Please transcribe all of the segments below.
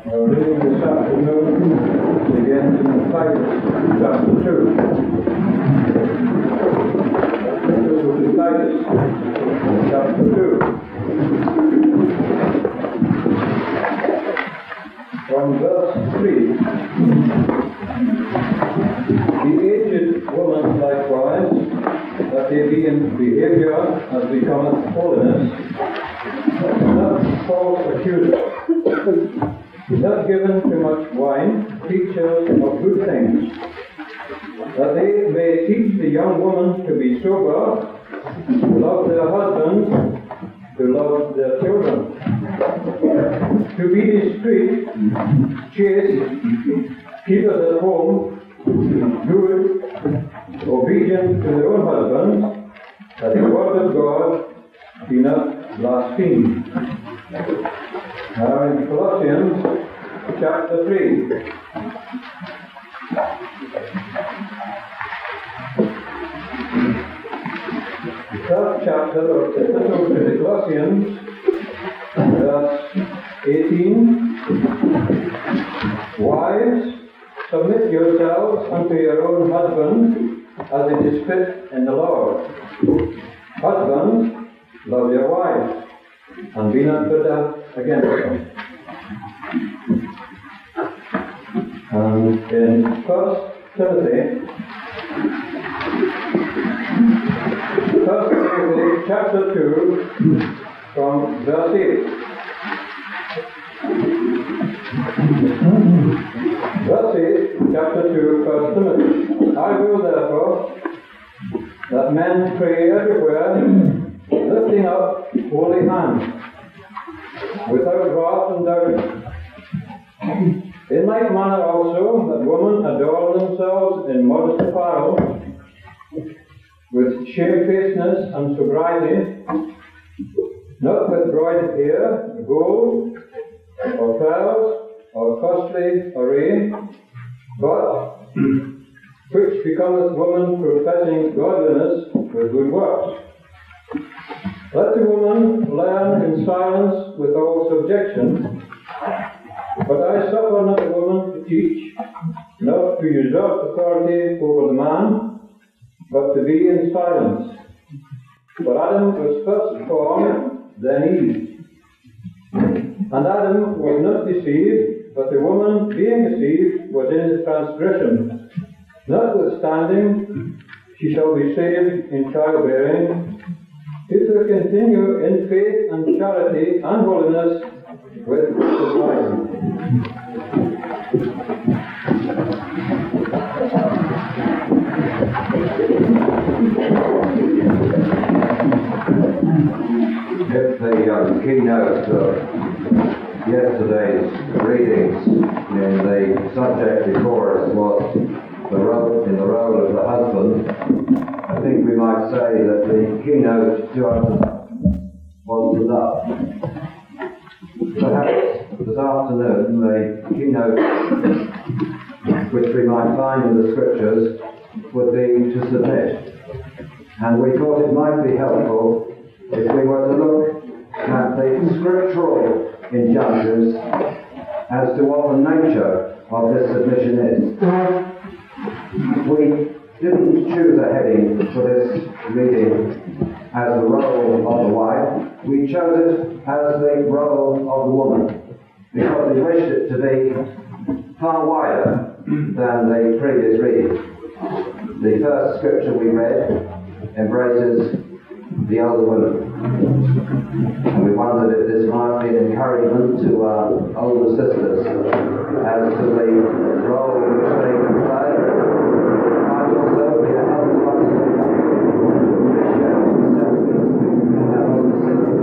Our reading this afternoon begins in Titus chapter 2. This will be Titus chapter 2. From verse 3. The aged woman likewise, that they be in behavior as becometh holiness, not false accuser, not given to much wine, teachers of good things, that they may teach the young woman to be sober, to love their husbands, to love their children, to be discreet, chaste, keepers at home, good, obedient to their own husbands, that the word of God be not blasphemed. Now in Colossians chapter 3. The third chapter of the Epistle to the Colossians, verse 18. Wives, submit yourselves unto your own husbands, as it is fit in the Lord. Husbands, love your wives, and be not bitter against them. And in 1 Timothy chapter 2, from verse 8. Verse 8, chapter 2, 1 Timothy. I will therefore that men pray everywhere, lifting up holy hands, without wrath and doubting. In like manner also that women adorn themselves in modest apparel, with shamefacedness and sobriety, not with broided hair, gold, or pearls, or costly array, but which becometh woman professing godliness with good works. Let the woman learn in silence with all subjection. But I suffer not a woman to teach, not to usurp authority over the man, but to be in silence. For Adam was first formed, then Eve. And Adam was not deceived, but the woman, being deceived, was in his transgression. Notwithstanding, she shall be saved in childbearing, if we continue in faith and charity and holiness with sobriety. If the keynote of yesterday's readings in the subject before us was the role of the husband, I think we might say that the keynote to us was the love. Perhaps this afternoon the keynote which we might find in the scriptures would be to submit. And we thought it might be helpful if we were to look at the scriptural injunctions as to what the nature of this submission is. We didn't choose a heading for this reading as the role of the wife. We chose it as the role of the woman, because we wished it to be far wider than the previous reading. The first scripture we read embraces the older women. And we wondered if this might be an encouragement to our older sisters as to the role which they can play. It might also be a help to us to appreciate our older sisters.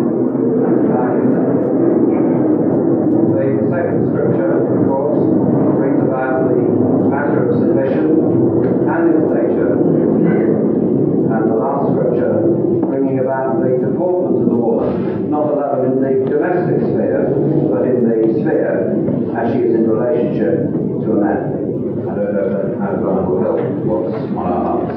The second scripture, of course, brings about the matter of submission and its nature. And the last scripture bringing about the deportment of the woman, not alone in the domestic sphere, but in the sphere as she is in relationship to a man. I don't know if that outline will help what's on our hearts.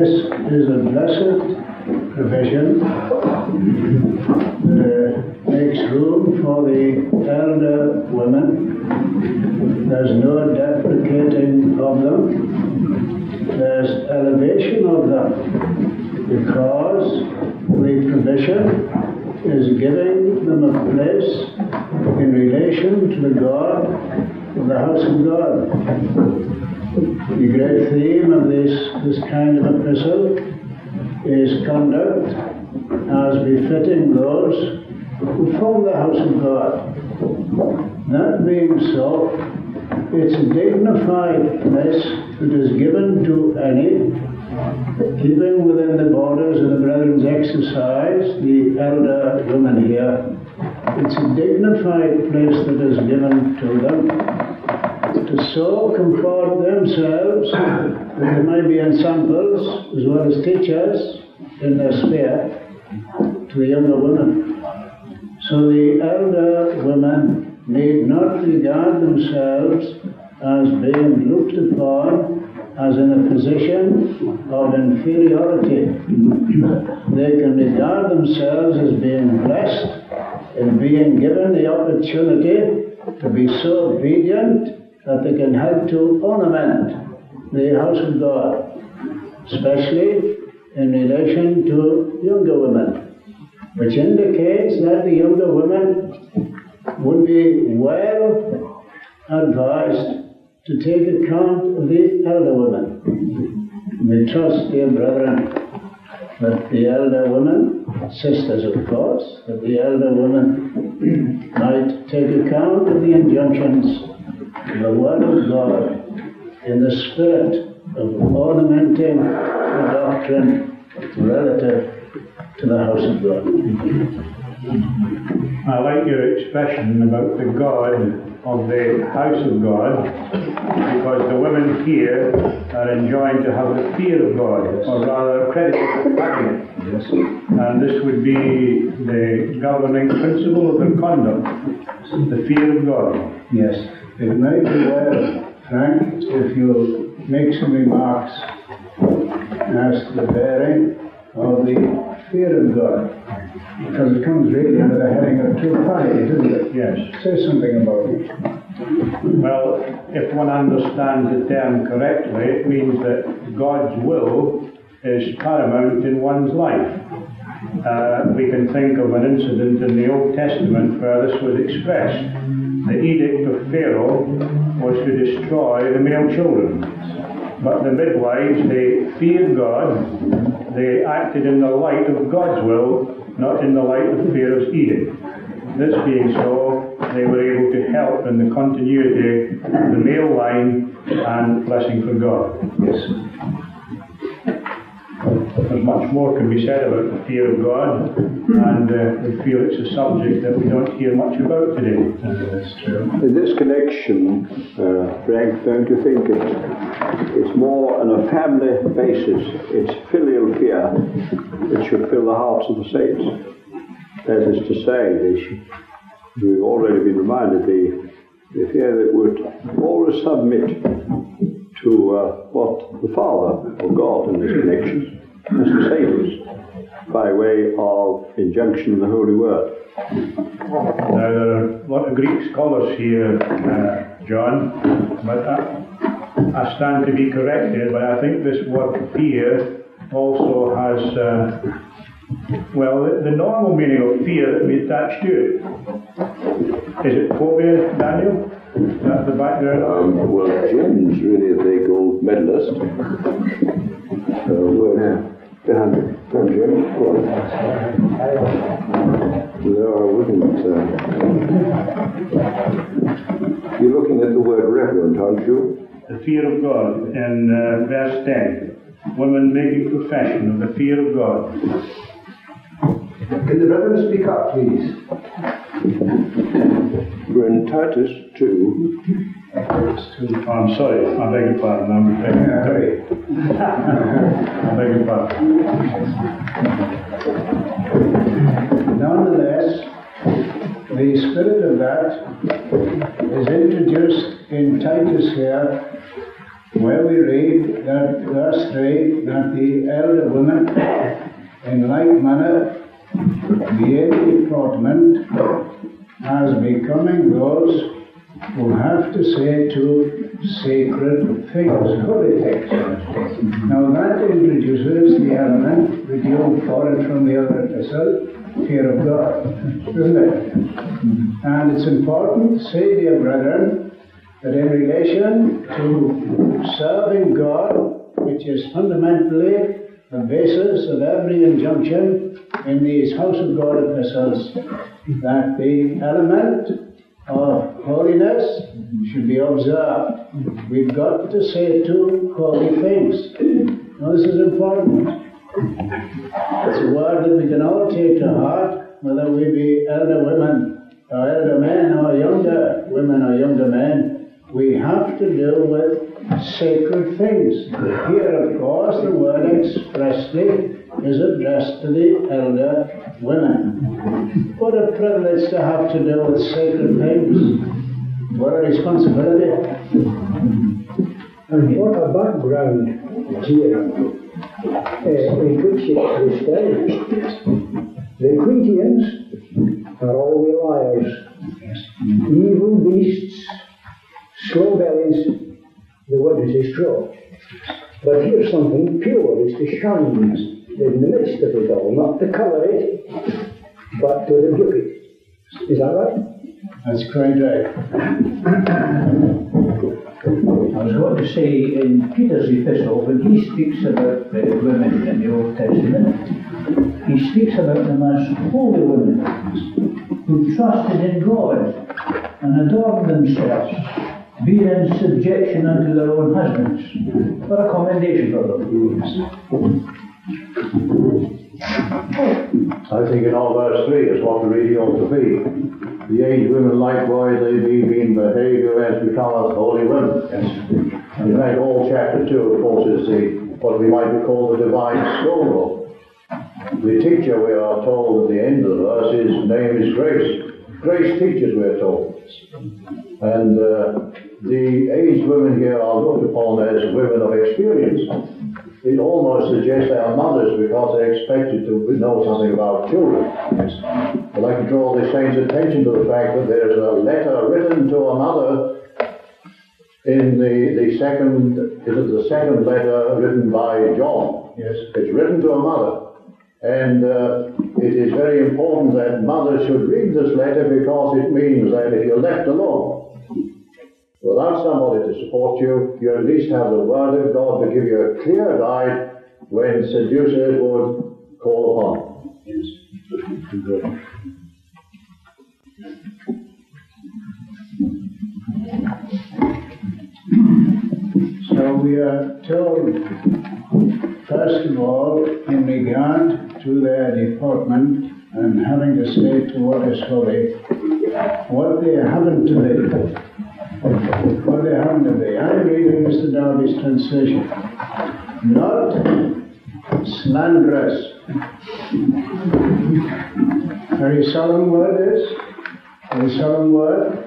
this is a blessed provision that makes room for the elder women. There's no deprecating of them. There's elevation of them, because the provision is giving them a place in relation to the God of the house of God. The great theme of this kind of epistle is conduct as befitting those who form the house of God. That being so, it's a dignified place that is given to any, keeping within the borders of the brethren's exercise, the elder women here. It's a dignified place that is given to them to so comport themselves that they might be ensamples as well as teachers in their sphere to the younger women. So the elder women need not regard themselves as being looked upon as in a position of inferiority. They can regard themselves as being blessed in being given the opportunity to be so obedient that they can help to ornament the house of God, especially in relation to younger women, which indicates that the younger women would be well advised to take account of the elder women. We trust, dear brethren, that the elder women, sisters of course, that the elder women might take account of the injunctions of the Word of God in the spirit of ornamenting the doctrine relative to the house of God. I like your expression about the God of the house of God, because the women here are enjoined to have the fear of God, or rather accredited with having it. Yes. And this would be the governing principle of their conduct, the fear of God. Yes. It may be well, Frank, if you make some remarks as to the bearing of the fear of God, because it comes really under the heading of true piety, doesn't it? Yes. Say something about it. Well, if one understands the term correctly, it means that God's will is paramount in one's life. We can think of an incident in the Old Testament where this was expressed. The edict of Pharaoh was to destroy the male children. But the midwives, they feared God. They acted in the light of God's will, not in the light of Pharaoh's edict. This being so, they were able to help in the continuity of the male line and blessing for God. Yes. There's much more can be said about the fear of God, and we feel it's a subject that we don't hear much about today. That's true. In this connection, Frank, don't you think it's more on a family basis? It's filial fear that should fill the hearts of the saints. That is to say, we've already been reminded, the fear that would always submit to what the Father, or God in this connection, has to say to us by way of injunction in the Holy Word. Now, there are a lot of Greek scholars here, John, but I stand to be corrected, but I think this word fear also has, the normal meaning of fear that we attach to it. Is it phobia, Daniel? That's the background? Well, Jim's really the gold medalist. Behind Jim. No, I wouldn't. You're looking at the word reverent, aren't you? The fear of God in verse 10. Women making profession of the fear of God. Can the brethren speak up, please? We're in Titus 2. I'm sorry, I beg your pardon. I beg your pardon. Nonetheless, the spirit of that is introduced in Titus here where we read that verse 3, that the elder women in like manner behave deportment as becoming those who have to say to sacred things, holy things. Now that introduces the element that you followed from the other epistle, fear of God, isn't it? And it's important to say, dear brethren, that in relation to serving God, which is fundamentally the basis of every injunction in these House of God epistles, that the element of holiness should be observed. We've got to say to holy things. Now this is important. It's a word that we can all take to heart, whether we be elder women, or elder men, or younger women, or younger men. We have to deal with sacred things. Here, of course, the word expressly is addressed to the elder women. What a privilege to have to do with sacred things. What a responsibility. And what a background here in which it describes. The Cretians are all liars, evil beasts, slow bellies, the witness is true. But here's something pure, is to shine in the midst of it all, not to colour it, but to rebuke it. Is that right? That's quite right. I was going to say, in Peter's epistle, when he speaks about the women in the Old Testament, he speaks about them as holy women who trusted in God and adorned themselves, being in subjection unto their own husbands. What a commendation for them. I think in all verse 3 is what the reading ought to be. The aged women likewise, they be in behaviour as becometh holy women. Yes. And in fact, all chapter 2, of course, is what we might call the divine schoolroom. The teacher, we are told at the end of the verse, his name is Grace. Grace teaches, we are told. And the aged women here are looked upon as women of experience. It almost suggests they are mothers because they're expected to know something about children. I'd like to draw the saints' attention to the fact that there's a letter written to a mother in the second letter written by John. Yes. It's written to a mother. And it is very important that mothers should read this letter because it means that if you're left alone, without somebody to support you, you at least have the Word of God to give you a clear guide when seducers would call upon. Yes. Good. So we are told, first of all, in regard to their deportment and having to say to what is holy, what they haven't to be. What they haven't to be. I'm reading Mr. Darby's translation. Not slanderous. Very solemn word is. Very solemn word.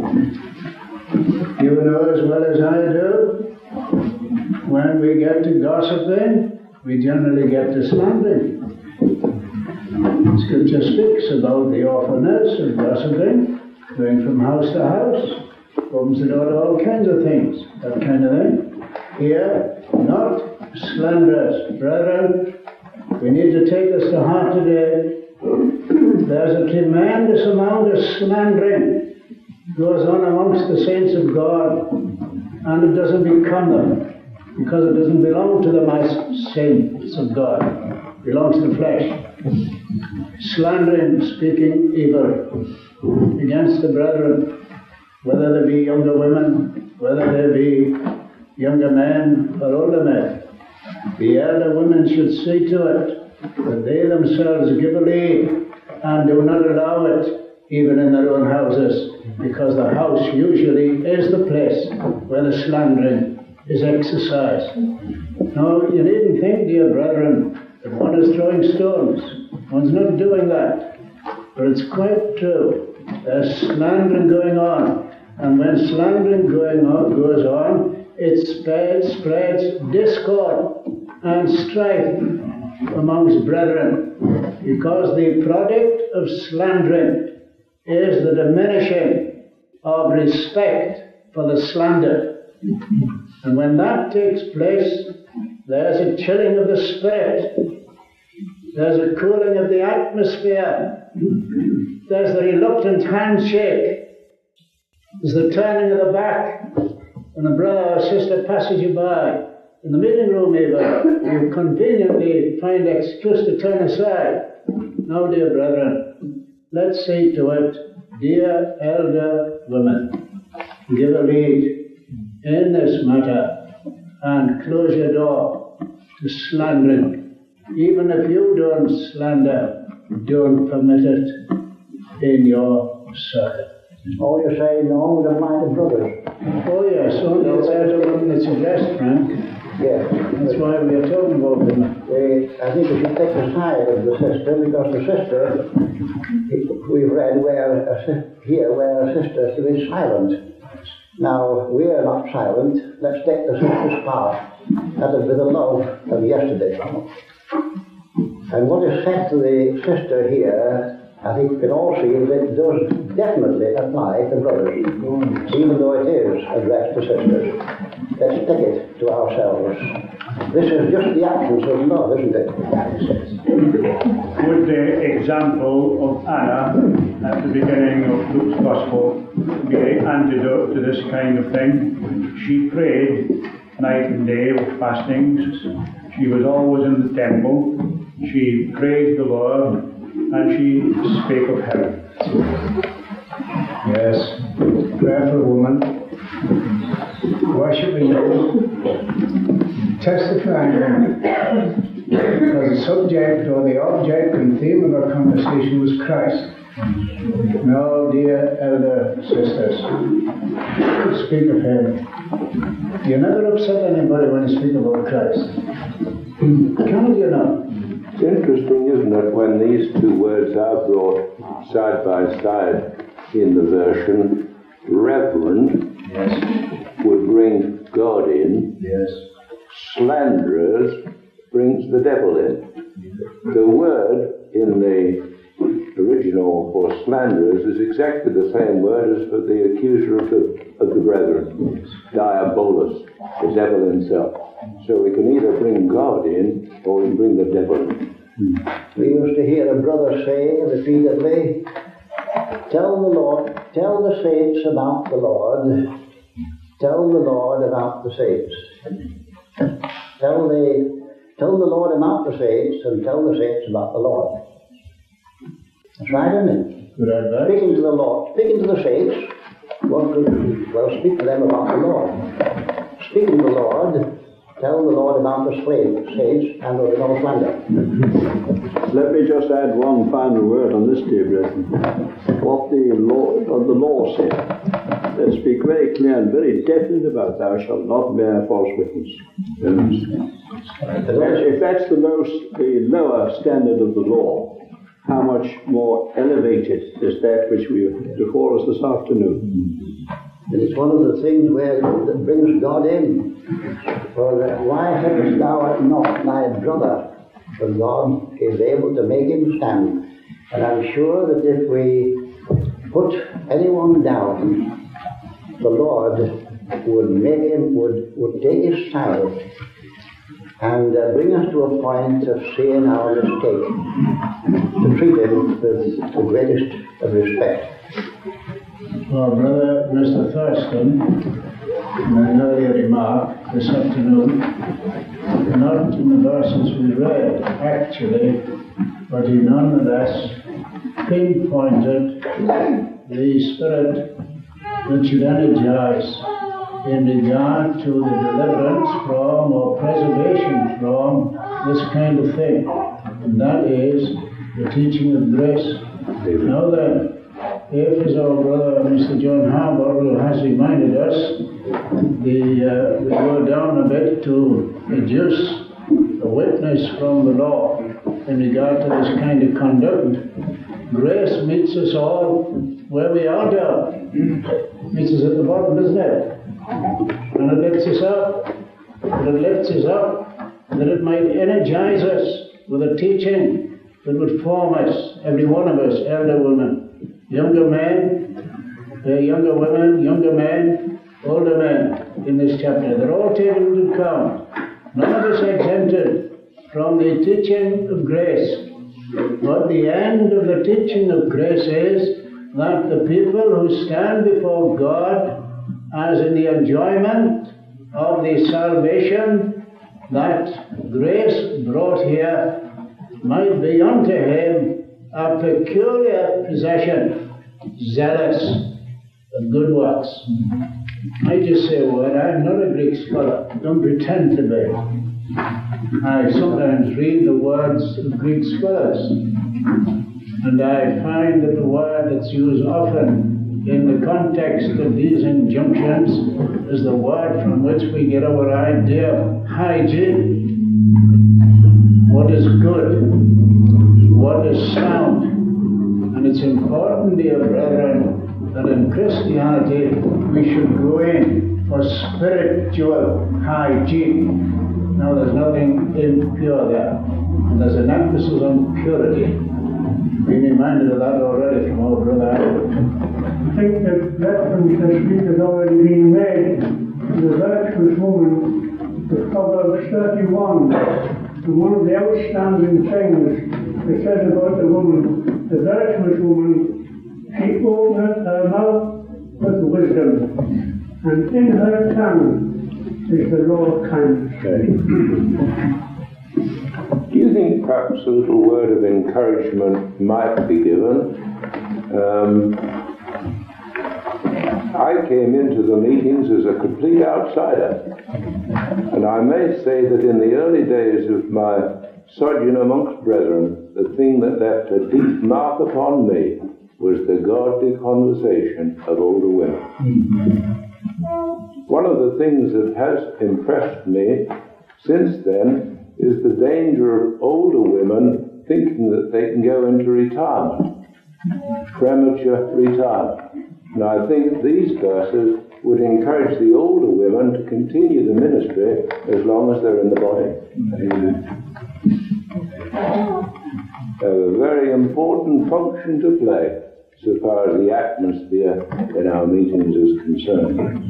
You know as well as I do, when we get to gossiping, we generally get to slandering. Scripture speaks about the awfulness of gossiping, going from house to house, opens the door to all kinds of things, that kind of thing. Here, not slanderous. Brethren, we need to take this to heart today. There's a tremendous amount of slandering goes on amongst the saints of God, and it doesn't become them, because it doesn't belong to them as saints of God. It belongs to the flesh. Slandering, speaking evil against the brethren, whether they be younger women, whether they be younger men or older men. The elder women should see to it that they themselves give a lead and do not allow it even in their own houses, because the house usually is the place where the slandering is exercised. Now, you needn't think, dear brethren, that one is throwing stones. One's not doing that. But it's quite true. There's slandering going on. And when slandering goes on, it spreads discord and strife amongst brethren, because the product of slandering is the diminishing of respect for the slandered. And when that takes place, there's a chilling of the spirit, there's a cooling of the atmosphere, there's the reluctant handshake, there's the turning of the back when a brother or sister passes you by. In the meeting room even, you conveniently find excuse to turn aside. Now, dear brethren, let's see to it, dear elder women, give a lead in this matter and close your door to slandering. Even if you don't slander, don't permit it in your circle. Oh, you're saying no one would apply to brothers? Oh yes, only it's out of them that's addressed, Frank. Yes. That's why we are talking about them. I think we should take the side of the sister, because the sister, we've read where a sister is to be silent. Now, we are not silent. Let's take the sister's part. That is with the love of yesterday. And what is said to the sister here, I think we can all see that it does definitely apply to brothers, even though it is addressed to sisters. Let's take it to ourselves. This is just the actions of love, isn't it? Would the example of Anna at the beginning of Luke's Gospel be the antidote to this kind of thing? She prayed night and day with fastings. She was always in the temple. She praised the Lord, and she spake of heaven. Yes, prayerful woman, worshipping God, testifying, because the subject or the object and theme of our conversation was Christ. Now, dear elder sisters, speak of Him. You never upset anybody when you speak about Christ. Can you not? It's interesting, isn't it, when these two words are brought side by side in the version, reverend would bring God in, slanderers brings the devil in. The word in the original for slanderers is exactly the same word as for the accuser of the brethren, diabolus, the devil himself. So we can either bring God in or we can bring the devil in. We used to hear a brother say repeatedly, tell the saints about the Lord, tell the Lord about the saints. Tell the Lord about the saints and tell the saints about the Lord. That's right, isn't it? Good advice. Speaking to the Lord, speaking to the saints, one could, well, speak to them about the Lord. Speaking to the Lord, tell the Lord about the saints and there no slander. Let me just add one final word on this, dear brethren. What the law said. Let's speak very clear and very definite about thou shalt not bear false witness. If that's the lower standard of the law, how much more elevated is that which we have before us this afternoon? And it's one of the things that brings God in. For why hadst thou not thy brother? For God is able to make him stand. And I'm sure that if we put anyone down, the Lord would take his side and bring us to a point of seeing our mistake, to treat him with the greatest of respect. Well, Brother Mr. Thurston, in an earlier remark this afternoon, not in the verses we read, actually, but he nonetheless pinpointed the spirit that should energize in regard to the deliverance from or preservation from this kind of thing, and that is the teaching of grace. Now then, if, as our brother Mr. John Harbour has reminded us, we go down a bit to deduce a witness from the law in regard to this kind of conduct, grace meets us all where we are down. Meets us at the bottom, doesn't it? And it lifts us up. And it lifts us up that it might energize us with a teaching that would form us, every one of us, elder women, younger men, younger women, younger men, older men in this chapter. They're all taken into account. None of us exempted from the teaching of grace. But the end of the teaching of grace is that the people who stand before God as in the enjoyment of the salvation that grace brought here might be unto him a peculiar possession, zealous of good works. I just say a word, I'm not a Greek scholar, don't pretend to be. I sometimes read the words of Greek scholars, and I find that the word that's used often in the context of these injunctions is the word from which we get our idea of hygiene. What is good? What is sound? And it's important, dear brethren, that in Christianity we should go in for spiritual hygiene. Now, there's nothing impure there. And there's an emphasis on purity. Been reminded of that already from our brother Albert. I think that reference this week has already been made to the virtuous woman, the Proverbs 31. And one of the outstanding things it says about the woman, the virtuous woman, she openeth her mouth with wisdom, and in her tongue is the law of kindness. Do you think perhaps a little word of encouragement might be given? I came into the meetings as a complete outsider, and I may say that in the early days of my sojourn amongst brethren, the thing that left a deep mark upon me was the godly conversation of older women. One of the things that has impressed me since then is the danger of older women thinking that they can go into retirement, premature retirement. And I think these verses would encourage the older women to continue the ministry as long as they're in the body. They have a very important function to play so far as the atmosphere in our meetings is concerned.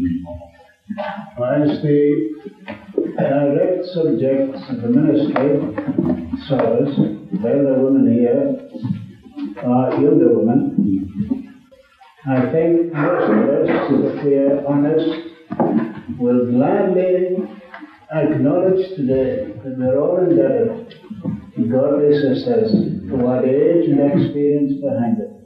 As the direct subjects of the ministry, scholars, the elder women here are younger women. I think most of us, if we are honest, will gladly acknowledge today that we're all indebted to godly sisters who had age and experience behind it.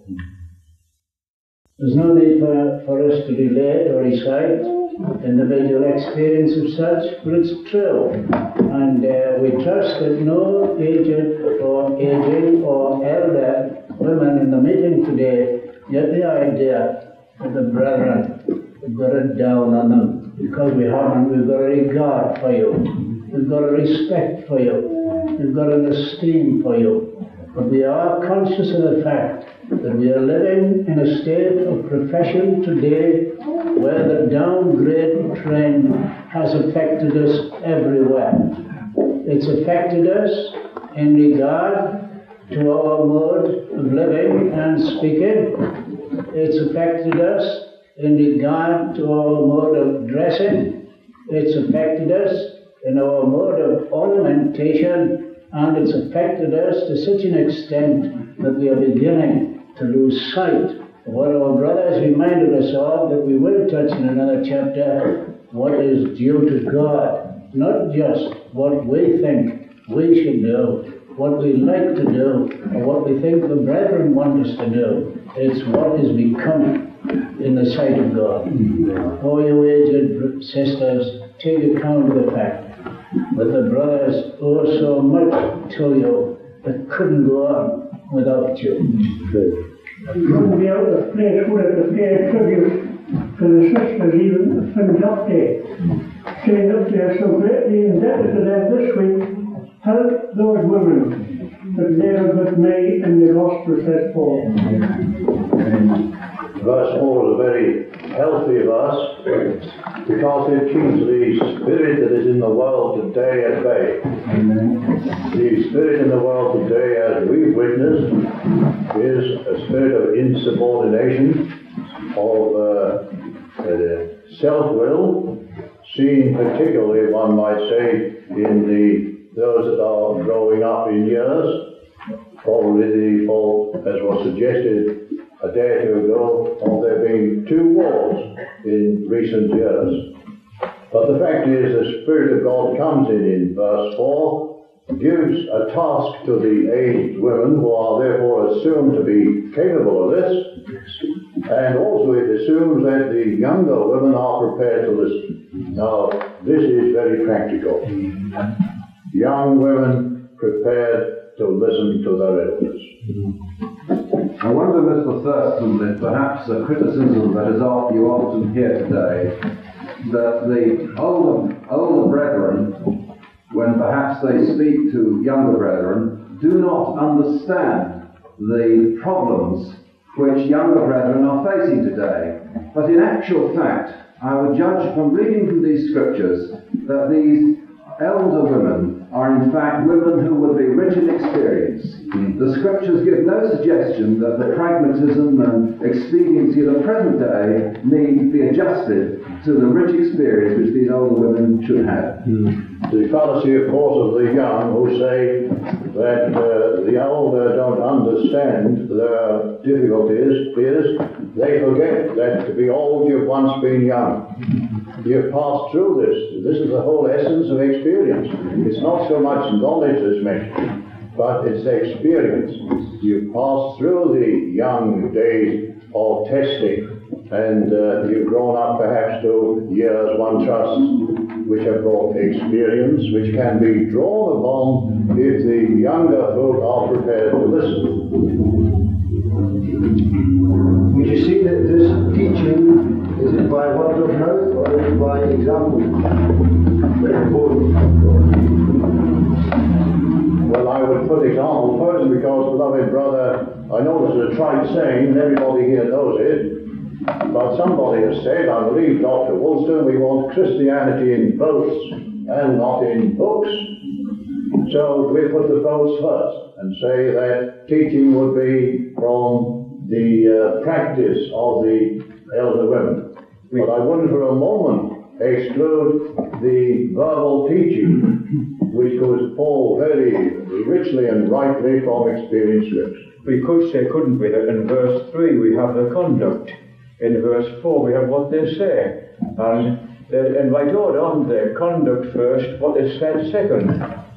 There's no need for us to relate or recite individual experience of such, but it's true. And we trust that no aged or aging or elder women in the meeting today get the idea that the brethren have got it down on them, because we haven't. We've got a regard for you. We've got a respect for you. We've got an esteem for you. But we are conscious of the fact that we are living in a state of profession today where the downgrade trend has affected us everywhere. It's affected us in regard to our mode of living and speaking. It's affected us in regard to our mode of dressing. It's affected us in our mode of ornamentation, and it's affected us to such an extent that we are beginning to lose sight of what our brothers reminded us of, that we will touch in another chapter, what is due to God, not just what we think we should do, what we like to do, or what we think the brethren want us to do. It's what is becoming in the sight of God. Oh, you aged sisters, take account of the fact that the brothers owe so much to you that couldn't go on without you. You wouldn't be out of place, would it, to pay a tribute to the sisters, even the Friends Up Day, saying that they are so greatly indebted to them this week help those women that labour with me in the gospel set forth. Verse 4 is a very healthy verse because it keeps the spirit that is in the world today at bay. The spirit in the world today, as we've witnessed, is a spirit of insubordination, of self-will, seen particularly, one might say, in those that are growing up in years, probably the fault, as was suggested a day or two ago, of there being 2 wars in recent years. But the fact is, the Spirit of God comes in verse 4, gives a task to the aged women, who are therefore assumed to be capable of this, and also it assumes that the younger women are prepared to listen. Now, this is very practical. Young women prepared to listen to their elders. I wonder, Mr. Thurston, if perhaps a criticism that is you often hear today, that the older brethren, when perhaps they speak to younger brethren, do not understand the problems which younger brethren are facing today. But in actual fact, I would judge from reading from these scriptures that these elder women are in fact women who would be rich in experience. The scriptures give no suggestion that the pragmatism and expediency of the present day need be adjusted to the rich experience which these older women should have. The fallacy, of course, of the young who say that the older don't understand their difficulties is they forget that to be old you've once been young. You've passed through this. This is the whole essence of experience. It's not so much knowledge that's mentioned, but it's experience. You've passed through the young days of testing, and you've grown up perhaps to years, one trusts, which have brought experience, which can be drawn upon if the younger folk are prepared to listen. Would you see that this teaching, is it by word of mouth or is it by example? Well, I would put example first because, beloved brother, I know this is a trite saying and everybody here knows it, but somebody has said, I believe Dr. Woolston, we want Christianity in votes and not in books. So we put the votes first and say that teaching would be from the practice of the elder women. But I wouldn't for a moment exclude the verbal teaching, which would fall very richly and rightly from experienced scripture. We could say, couldn't we, that in verse 3 we have the conduct, in verse 4 we have what they say, and in right order, aren't they? Conduct first, what is said second.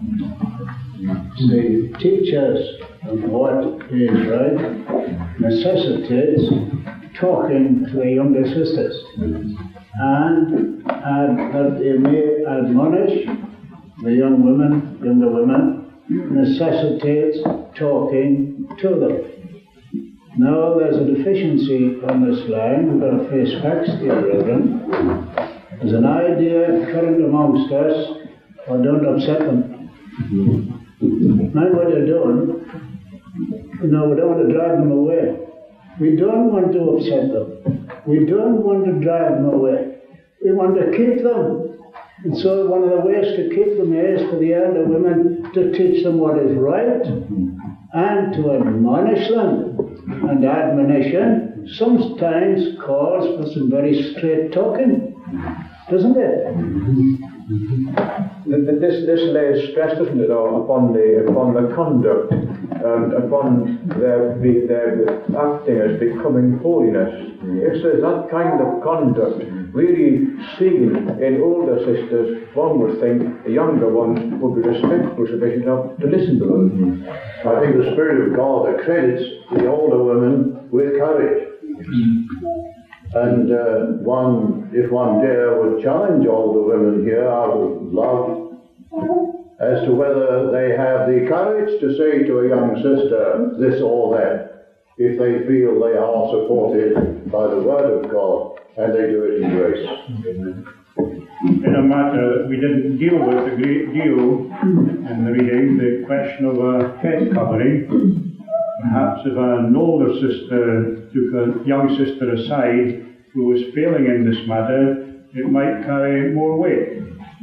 The teachers of what is right necessitates talking to the younger sisters, and that they may admonish the younger women, necessitates talking to them. Now there's a deficiency on this line. We've got to face facts, dear brethren. There's an idea current amongst us, or don't upset them. Mind what you're doing. We don't want to drive them away. We don't want to upset them. We don't want to drive them away. We want to keep them. And so one of the ways to keep them is for the elder women to teach them what is right and to admonish them. And admonition sometimes calls for some very straight talking, doesn't it? This lays stress, doesn't it, upon the conduct and upon their acting as becoming holiness. If there's that kind of conduct really seen in older sisters, one would think the younger ones would be respectful sufficient enough to listen to them. I think the Spirit of God accredits the older women with courage. And if one dare would challenge older women here out of love as to whether they have the courage to say to a young sister this or that, if they feel they are supported by the Word of God and they do it in grace. in a matter that we didn't deal with a great deal in the reading, the question of a head covering. Perhaps if an older sister took a young sister aside who was failing in this matter, it might carry more weight.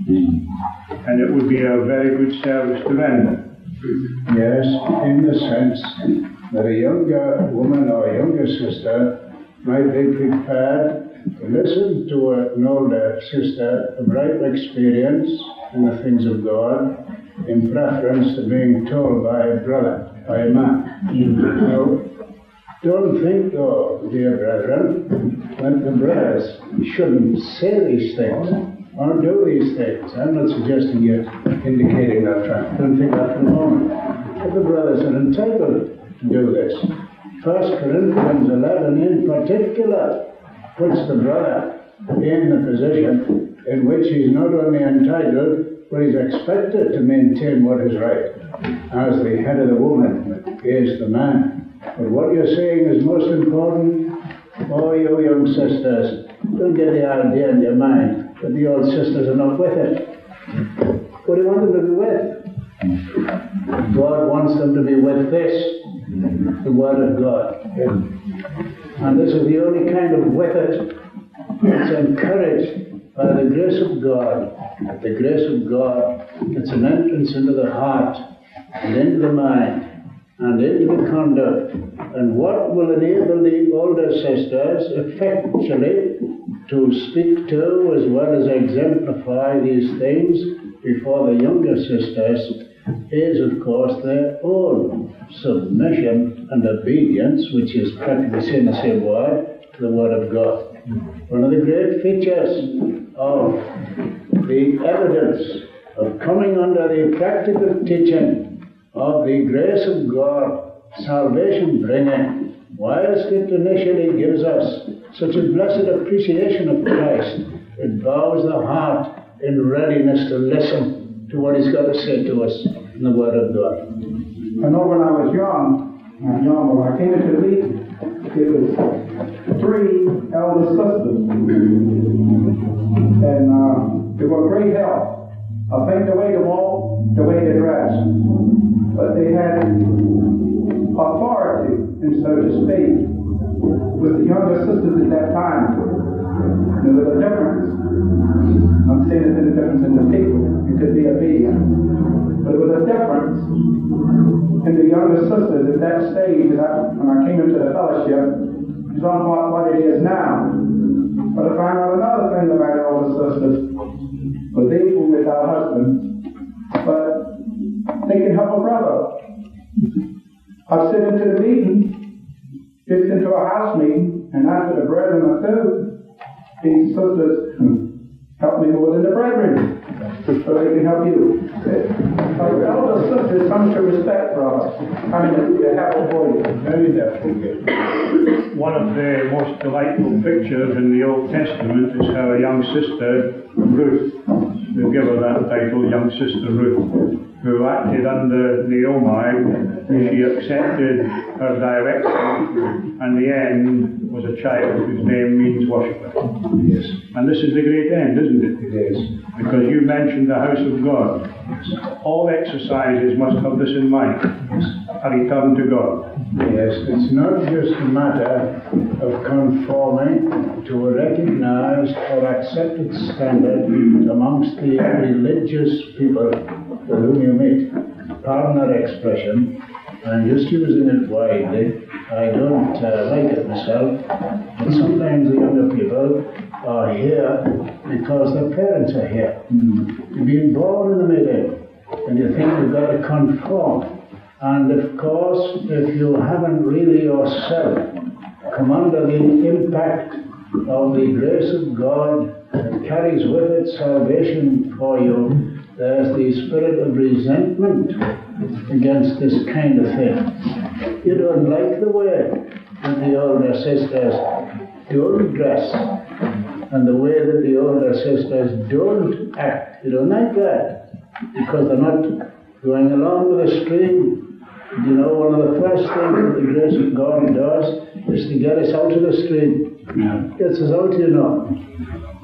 And it would be a very good service to render. Yes, in the sense that a younger woman or a younger sister might be prepared to listen to an older sister of ripe experience in the things of God in preference to being told by a brother, by a man. Now, don't think, though, dear brethren, that the brothers shouldn't say these things or do these things. I'm not suggesting you're indicating that fact. Don't think that for a moment. But the brothers are entitled to do this. 1 Corinthians 11 in particular puts the brother in the position in which he's not only entitled, but he's expected to maintain what is right. As the head of the woman is the man. But what you're saying is most important. Oh, you young sisters, don't get the idea in your mind that the old sisters are not with it. What do you want them to be with? God wants them to be with this, the Word of God. And this is the only kind of with it that's encouraged by the grace of God. The grace of God, it's an entrance into the heart and into the mind and into the conduct. And what will enable the older sisters effectually to speak to as well as exemplify these things before the younger sisters is, of course, their own submission and obedience, which is practically saying the same word, to the Word of God. One of the great features of the evidence of coming under the practical teaching of the grace of God, salvation bringing, whilst it initially gives us such a blessed appreciation of Christ, it bows the heart in readiness to listen to what He's got to say to us in the Word of God. I know when I was young, when I came into the meeting, it was 3 elder sisters, and they were great help. I think the way to walk, the way to dress, but they had authority, and so to speak, with the younger sisters at that time. There was a difference. I'm saying there's a difference in the people. It could be obedient. But there was a difference in the younger sisters at that stage that when I came into the fellowship. It's not what it is now. But I find out another thing about the older sisters. But they were without husbands. But they can help a brother. I've sit into the meeting, just into a house meeting, and after the brethren are through, these sisters help me more than the brethren, so they can help you. Our elder sisters come to respect, brother. I mean, they have a voice. Very definitely. One of the most delightful pictures in the Old Testament is how a young sister, Ruth, we'll give her that title, young sister Ruth, who acted under Naomi, she accepted her direction, and the end was a child whose name means worshipper. Yes. And this is the great end, isn't it? It is. Because you mentioned the house of God. All exercises must have this in mind, a return to God. Yes, it's not just a matter of conforming to a recognized or accepted standard amongst the religious people with whom you meet. Pardon that expression, I'm just using it widely. I don't like it myself, but sometimes the younger people are here because their parents are here. You've been born in the meeting, and you think you've got to conform. And of course, if you haven't really yourself come under the impact of the grace of God that carries with it salvation for you, there's the spirit of resentment against this kind of thing. You don't like the way that the older sisters don't dress and the way that the older sisters don't act. You don't like that because they're not going along with the stream. You know, one of the first things that the grace of God does is to get us out of the stream. Gets us out, you know.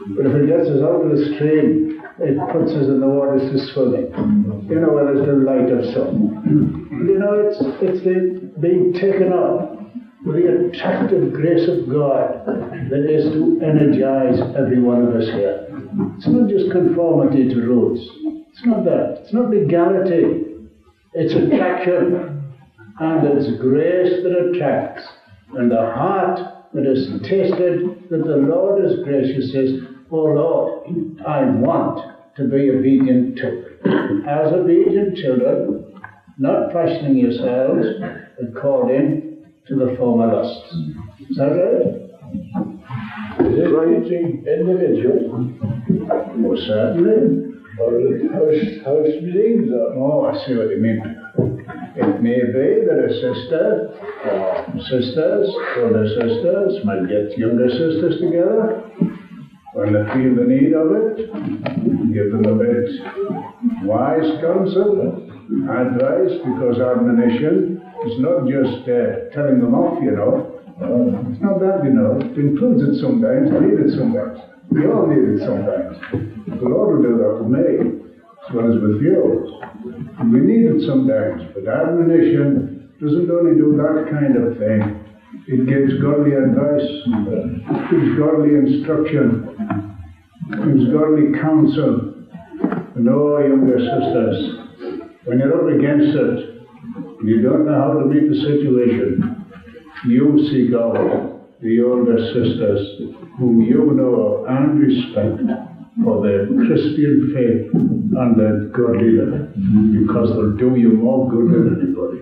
But if it gets us out of the stream, it puts us in the waters to swimming. You know, where there's the light of sun. You know, it's the being taken up with the attractive grace of God that is to energize every one of us here. It's not just conformity to rules. It's not that. It's not legality. It's attraction. And it's grace that attracts. And the heart that has tasted that the Lord is gracious says, "Oh Lord, I want to be obedient to it." As obedient children, not fashioning yourselves according to the former lusts. Is that right? Is it teaching individual? Most certainly. Or house meetings? Oh, I see what you mean. It may be that a sister or sisters, older sisters, might get younger sisters together when they feel the need of it, give them a bit wise counsel, advice, because admonition is not just telling them off, you know. It's not that, you know. It includes it sometimes, need it sometimes. We all need it sometimes. The Lord will do that for me, as well as with you. And we need it sometimes, but admonition doesn't only do that kind of thing. It gives godly advice, gives godly instruction, gives godly counsel. And oh, younger sisters, when you're up against it, you don't know how to meet the situation, you seek out the older sisters whom you know and respect for their Christian faith and their godly living, because they'll do you more good than anybody.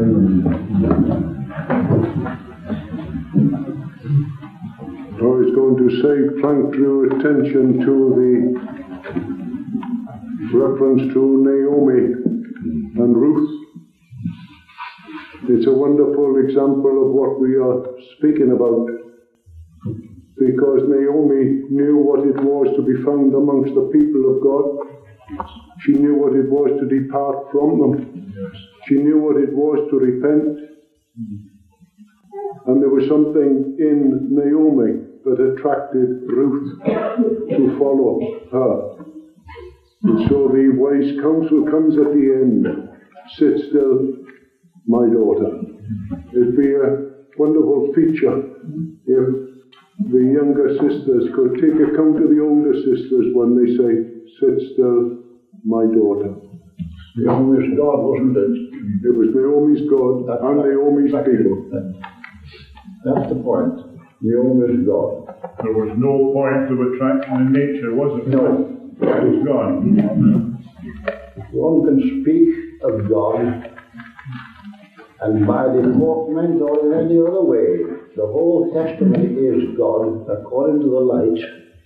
I was going to say, Frank drew attention to the reference to Naomi and Ruth. It's a wonderful example of what we are speaking about, because Naomi knew what it was to be found amongst the people of God. She knew what it was to depart from them. She knew what it was to repent. And there was something in Naomi that attracted Ruth to follow her. And so the wise counsel comes at the end. Sit still, my daughter. It'd be a wonderful feature if the younger sisters could take account of the older sisters when they say, sit still, my daughter. Naomi's God, wasn't it? It was Naomi's God and Naomi's people. That's the point. Naomi's God. There was no point of attraction in nature, was it? No. It was gone. One can speak of God, and by deportment or in any other way, the whole testimony is God according to the light.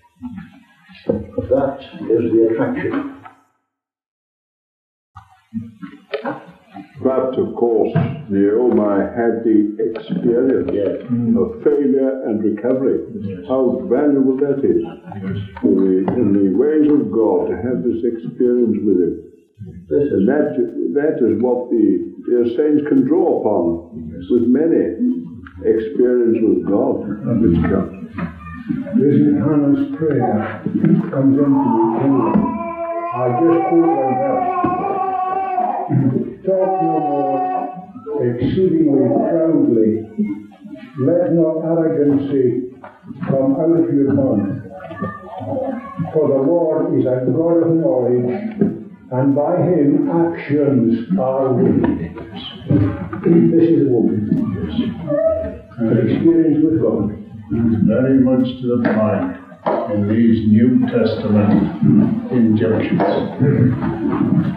That is the attraction. But of course, Naomi had the experience of failure and recovery. How valuable that is in the ways of God to have this experience with Him. And that is what the saints can draw upon with many experience with God. Isn't Hannah's prayer comes into the kingdom? I just quote one verse. Talk no more exceedingly proudly. Let no arrogancy come out of your mouth. For the Lord is a God of knowledge, and by Him actions are weighed. This is a woman. An experience with God. Very much to the point in these New Testament injunctions.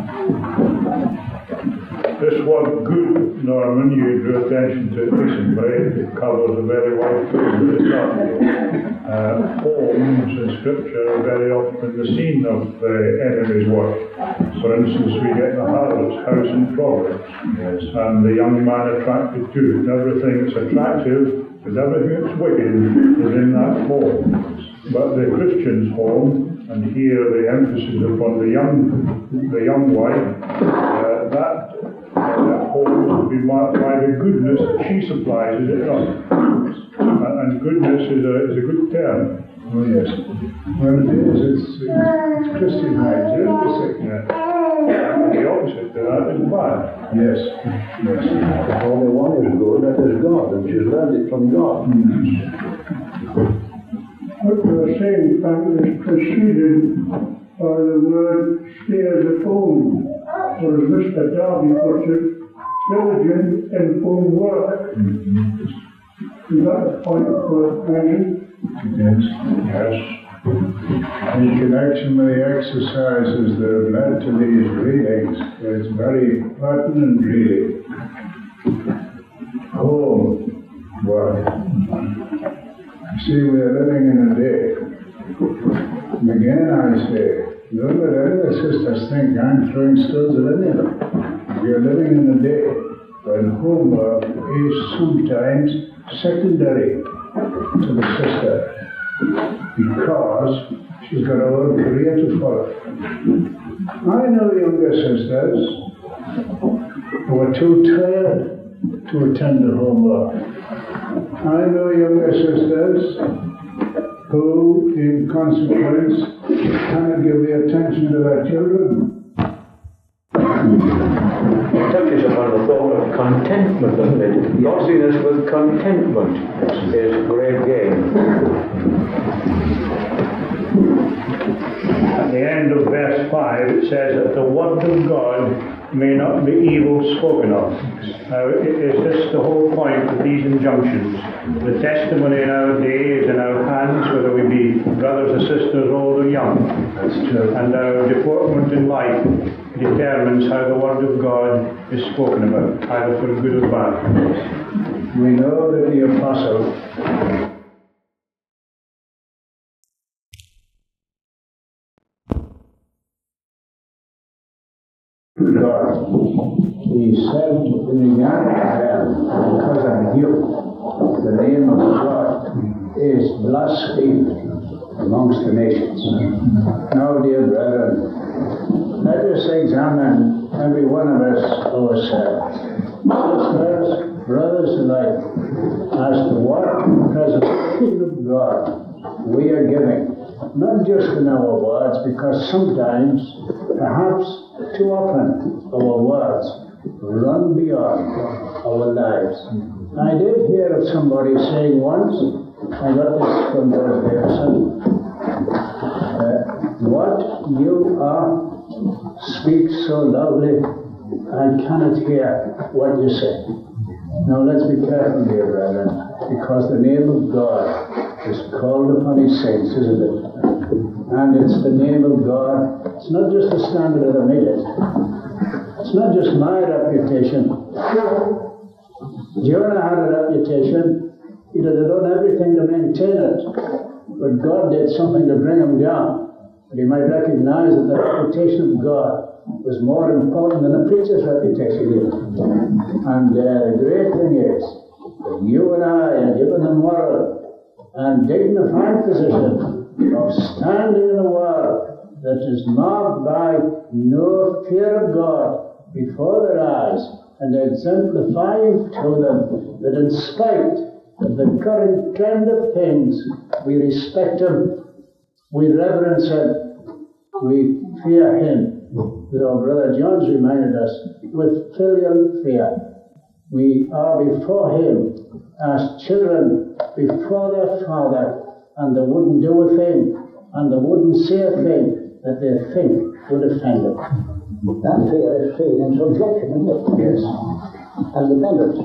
This one good, Norman, you drew attention to it recently. It covers a very wide field, but it's not. Homes in Scripture are very often the scene of the enemy's work. For instance, we get the harlot's house in Proverbs, and the young man attracted to it. Everything that's attractive and everything that's wicked is in that home. But the Christian's home, and here the emphasis upon the young wife, that home will be marked by the goodness that she supplies, is it not? And goodness is a good term. Oh, yes. Well, it is. It's Christian hides are in the secular. The opposite, they're out in bad. Yes. Yes. All they want is good, that is God, and she's learned it from God. What you're saying, Frank, is preceded by the word stays at home, or as Mr. Darby puts it, diligent in home work. Is that the point for mention? Yes. Yes. In connection with the exercises that have led to these readings, it's very pertinent, really. Home work. See, we are living in a day. And again, I say, don't let any of the sisters think I'm throwing stones at any of them. We are living in a day when homework is sometimes secondary to the sister because she's got her own career to follow. I know younger sisters who are too tired to attend the homework. I know younger sisters who, in consequence, cannot give the attention to their children. It touches upon the thought of contentment, doesn't it? Godliness with contentment is great gain. At the end of verse 5 it says that the word of God may not be evil spoken of. Now, is this the whole point of these injunctions? The testimony in our day is in our hands, whether we be brothers or sisters, old or young. That's true. And our deportment in life determines how the word of God is spoken about, either for good or bad. We know that the apostle God, he said in the young man, because of you, the name of God is blasphemed amongst the nations. Now, dear brethren, let us examine every one of us ourselves, sisters, brothers alike, as to what presentation of God we are giving, not just in our words, because sometimes, perhaps too often, our words run beyond our lives. I did hear of somebody saying once, I got this from George Davison, what you are speaks so loudly, I cannot hear what you say. Now let's be careful, dear brethren, because the name of God is called upon his saints, isn't it? And it's the name of God. It's not just the standard of the minute. It's not just my reputation. Jonah had a reputation. He'd have done everything to maintain it. But God did something to bring him down. But he might recognize that the reputation of God was more important than the preacher's reputation. And the great thing is that you and I are given the moral and dignified position of standing in a world that is marked by no fear of God before their eyes, and exemplifying to them that in spite of the current trend of things, we respect him, we reverence him, we fear him. That our brother John's reminded us, with filial fear. We are before him as children before their father, and they wouldn't do a thing, and they wouldn't say a thing that they think would offend them. That fear is faith in subjection, isn't it? Yes. And dependence.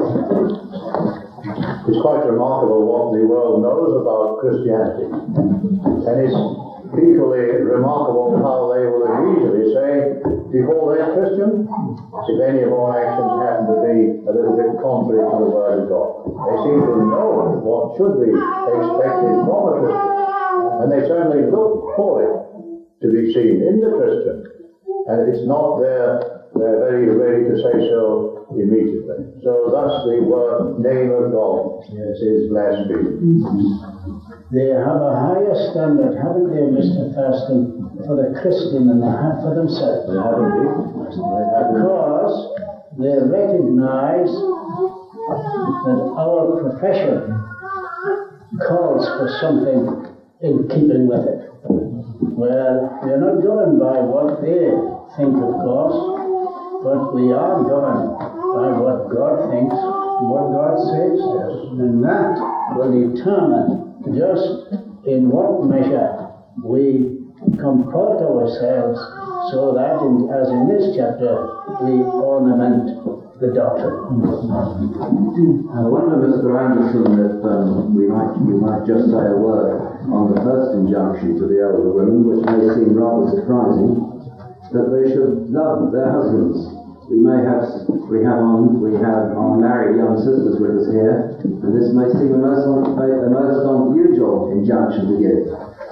It's quite remarkable what the world knows about Christianity. And it's equally remarkable how they will easily say, behold, they're Christian, if any of our actions happen to be a little bit contrary to the Word of God. They seem to know what should be expected from a Christian. And they certainly look for it to be seen in the Christian. And it's not they're very ready to say so immediately. So thus the word name of God is blasphemed. They have a higher standard, haven't they, Mr. Thurston, for the Christian than they have for themselves? They have indeed. Because they recognize that our profession calls for something in keeping with it. Well, we are not governed by what they think, of course, but we are governed by what God thinks, what God says, and that will determine just in what measure we comport ourselves so that, as in this chapter, we ornament the doctrine. I wonder, Mr. Anderson, if we might just say a word on the first injunction to the elder women, which may seem rather surprising, that they should love their husbands. We have our married young sisters with us here, and this may seem the most unusual injunction to give.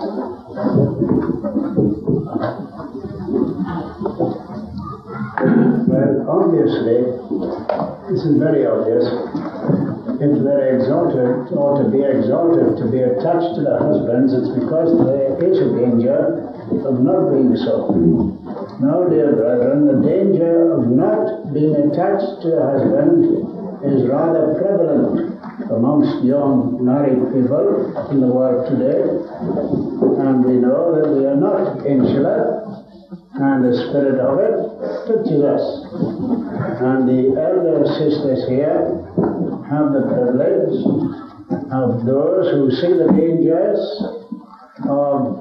Well, obviously, this is very obvious. If they're exalted, or to be exalted, to be attached to their husbands, it's because there is a danger of not being so. Now, dear brethren, the danger of not being attached to a husband is rather prevalent amongst young married people in the world today. And we know that we are not insular, and the spirit of it touches us. And the elder sisters here have the privilege of those who see the dangers of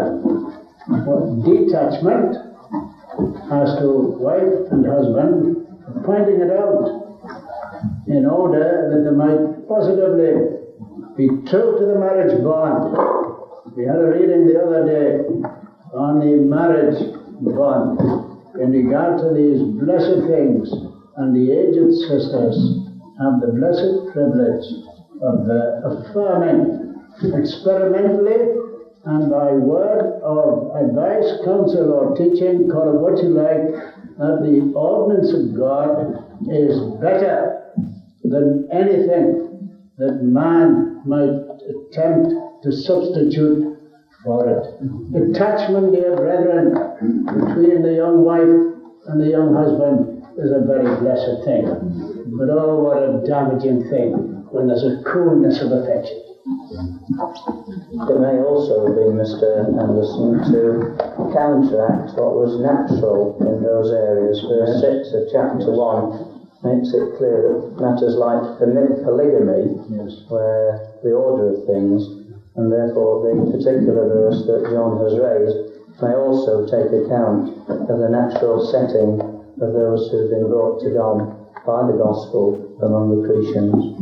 detachment as to wife and husband, pointing it out in order that they might positively be true to the marriage bond. We had a reading the other day on the marriage bond in regard to these blessed things, and the aged sisters have the blessed privilege of affirming experimentally and by word of advice, counsel, or teaching, call it what you like, that the ordinance of God is better than anything that man might attempt to substitute for it. Attachment, dear brethren, between the young wife and the young husband is a very blessed thing. But oh, what a damaging thing when there's a coolness of affection. It may also be, Mr. Anderson, to counteract what was natural in those areas. Verse 6 of chapter 1 makes it clear that matters like polygamy were the order of things, and therefore the particular verse that John has raised may also take account of the natural setting of those who have been brought to God by the gospel among the Christians.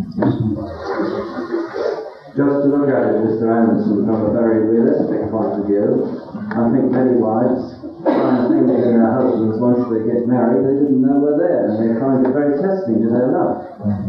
Just to look at it, Mr. Anderson, from a very realistic point of view, I think many wives find thinking their husbands, once they get married, they didn't know were there, and they find it very testing to their love.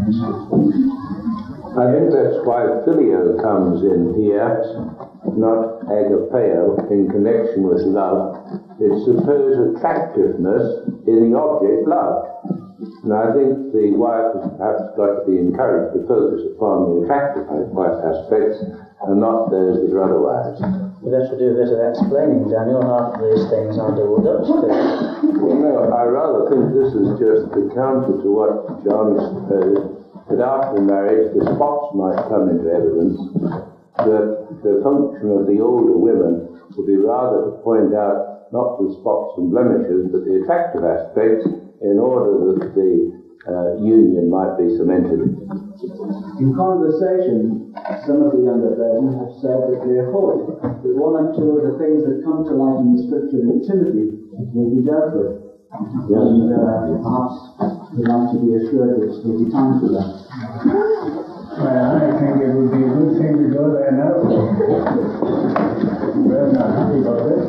I think that's why filio comes in here, not agapeo, in connection with love. It's supposed attractiveness in the object loved. And I think the wife has perhaps got to be encouraged to focus upon the attractive aspects and not those that are otherwise. We'd have to do a bit of explaining, Daniel. Half of these things are doubled up to. Well, no, I rather think this is just the counter to what John supposed, that after marriage the spots might come into evidence, that the function of the older women would be rather to point out not the spots and blemishes, but the attractive aspects, in order that the union might be cemented. In conversation, some of the younger brethren have said that they hope that one or two of the things that come to light in the scripture in Timothy will be dealt with. Yes. And perhaps we'd like to be assured that there will be time for that. Well, I think it would be a good thing to go there now. We're not happy about it.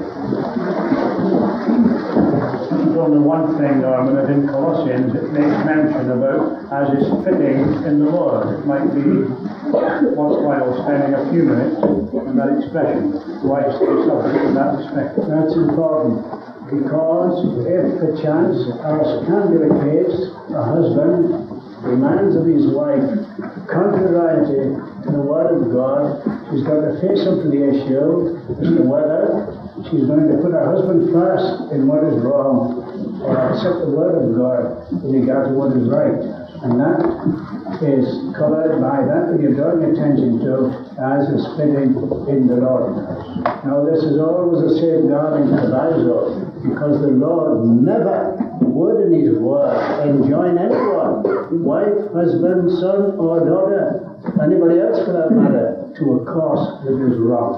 Only one thing, Norman, in Colossians it makes mention about as is fitting in the Lord. It might be worthwhile spending a few minutes on that expression. Why is the subject in that respect? That's important, because if perchance, as can be the case, a husband demands of his wife contrariety to the word of God, she's got to face up to the issue as to whether she's going to put her husband first in what is wrong, or accept the word of God in regard to what is right. And that is covered by that you're drawing attention to as is fitting in the Lord. Now this is always a safeguarding proviso, because the Lord never would in his word enjoin anyone, wife, husband, son or daughter, anybody else for that matter, to a course that is wrong.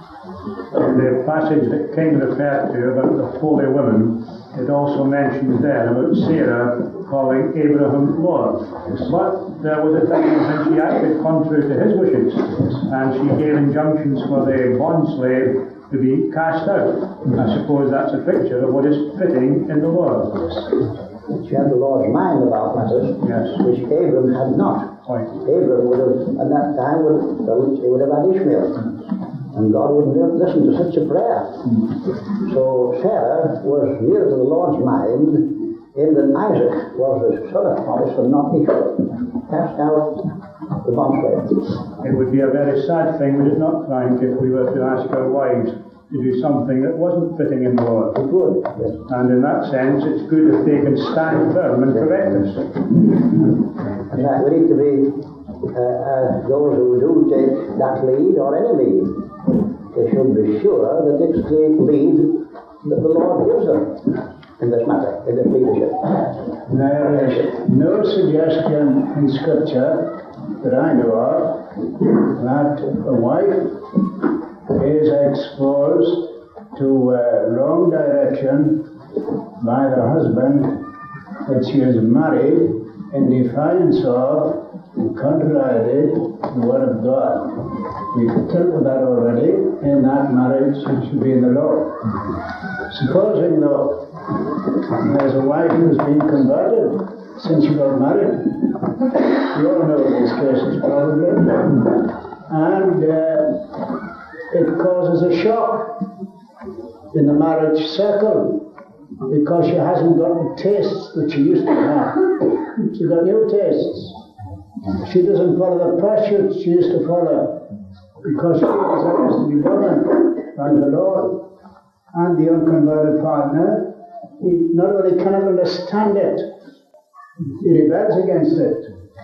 The passage that King referred to about the holy women, it also mentions there about Sarah calling Abraham Lord. But there was a time when she acted contrary to his wishes, and she gave injunctions for the bond slave to be cast out. I suppose that's a picture of what is fitting in the Lord. She had the Lord's mind about matters, which Abram had not. Abram would have, at that time, he would have had Ishmael. And God wouldn't have listened to such a prayer. So Sarah was near to the Lord's mind in that Isaac was the son of promise and not Ishmael. Cast out the bondslave. It would be a very sad thing, would it not, Frank, if we were to ask our wives to do something that wasn't fitting in the Lord? It would, yes. And in that sense, it's good if they can stand firm and correct us. And that we need to be those who do take that lead or any lead. They should be sure that it's the lead that the Lord gives them in this matter, in this leadership. There is no suggestion in Scripture that I know of that a wife is exposed to wrong direction by the husband that she is married in defiance of and contrary the Word of God. We've dealt with that already in that marriage which should be in the Lord. Supposing though there's a wife who's been converted since she got married, you all know these cases probably, and it causes a shock in the marriage circle because she hasn't got the tastes that she used to have. She's got new tastes. She doesn't follow the pursuits she used to follow because she desires to be governed by the Lord. And the unconverted partner, he not only cannot understand it, he rebels against it.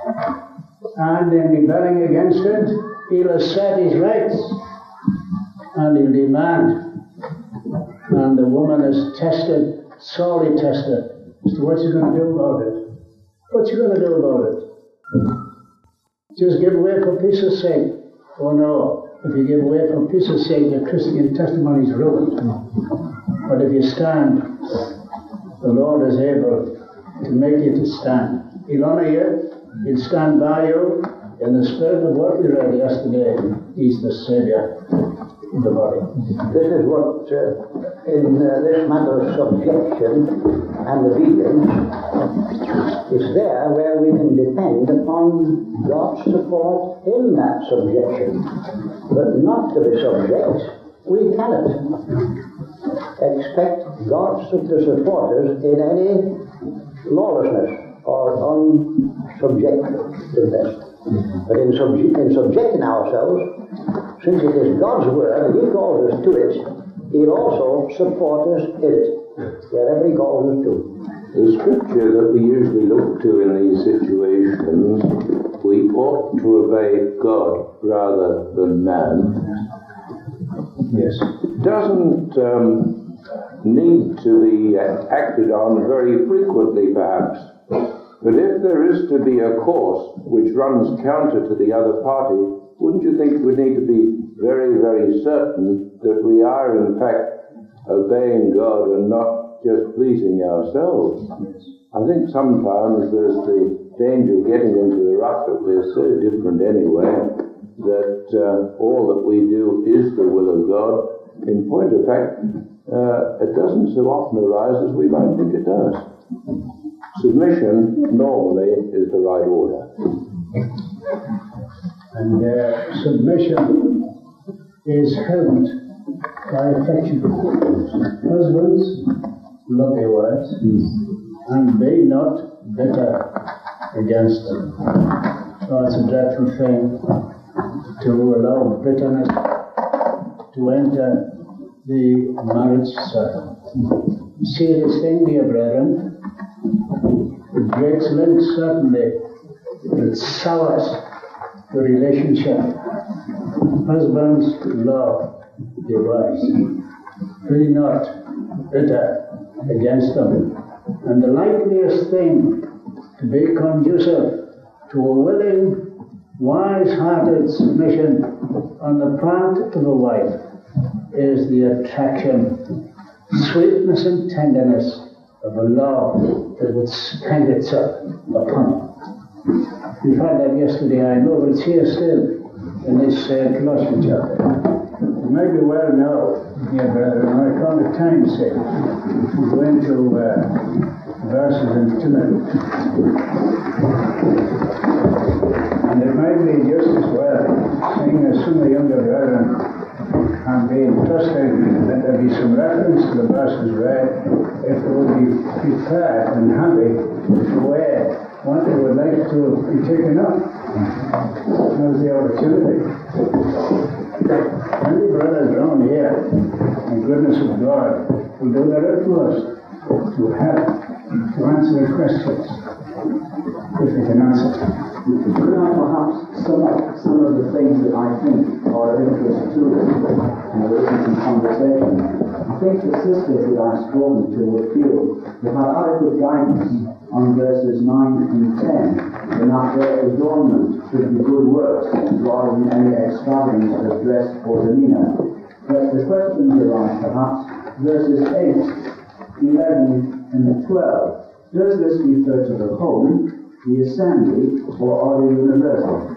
And in rebelling against it, he'll assert his rights and he'll demand. And the woman is tested, sorely tested, as to what she's going to do about it. What's she going to do about it? Just give way for peace' sake? Oh no, if you give way for peace' sake, the Christian testimony is ruined. But if you stand, the Lord is able to make you to stand. He'll honor you, he'll stand by you. In the spirit of what we read yesterday, he's the Saviour of the body. This is what, in this matter of subjection and obedience, it's there where we can depend upon God's support in that subjection. But not to be subject, we cannot expect God to support us in any lawlessness or unsubjectiveness. But in subjecting ourselves, since it is God's word and He calls us to it, He'll also support us in it, wherever He calls us to. The scripture that we usually look to in these situations, we ought to obey God rather than man. Yes. Doesn't need to be acted on very frequently, perhaps. But if there is to be a course which runs counter to the other party, wouldn't you think we need to be very, very certain that we are in fact obeying God and not just pleasing ourselves? I think sometimes there's the danger of getting into the rut that we're so different anyway, that all that we do is the will of God. In point of fact, it doesn't so often arise as we might think it does. Submission normally is the right order. And submission is helped by affection. Husbands, love your wives, and be not bitter against them. So it's a dreadful thing to allow bitterness to enter the marriage circle. Serious thing, dear brethren. breaks links, certainly. It sours the relationship. Husbands, love your wives. Be not bitter against them. And the likeliest thing to be conducive to a willing, wise-hearted submission on the part of a wife is the attraction, sweetness and tenderness of a love that would spend itself upon it. We had that yesterday, I know, but it's here still in this Colossians chapter. You might be well know, dear brethren, I found it time sake. We go into verses in Timothy. And it might be just as well, seeing as some of the younger brethren have been trusting that there be some reference to the verses read, if they would be prepared and happy to wear what they would like to be taken up. Now's the opportunity. Many brothers around here, in the goodness of God, will do their utmost to help to answer the questions, if they can answer. Could I perhaps sum up some of the things that I think are of interest to us in the recent conversation? I think the sisters that I've spoken to will feel they've had adequate guidance on verses 9 and 10, in that their adornment should be good works rather than any extravagance of dress or demeanour. But the questions arise perhaps verses 8, 11 and 12. Does this refer to the home, the assembly, or are they universal?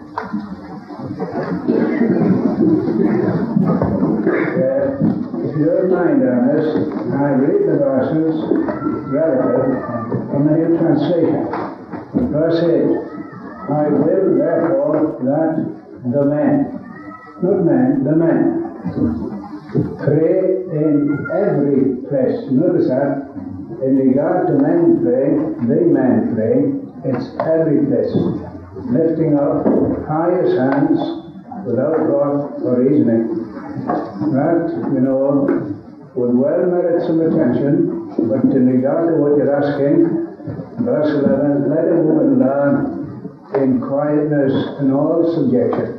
If you don't mind, Ernest, I read the verses relative from the New Translation. Verse 8, I will therefore that the men, not men, the men, pray in every place. Notice that, in regard to men praying, the men pray, it's every place. Lifting up pious hands without wrath or reasoning. That, would well merit some attention, but in regard to what you're asking, verse 11, let a woman learn in quietness and all subjection.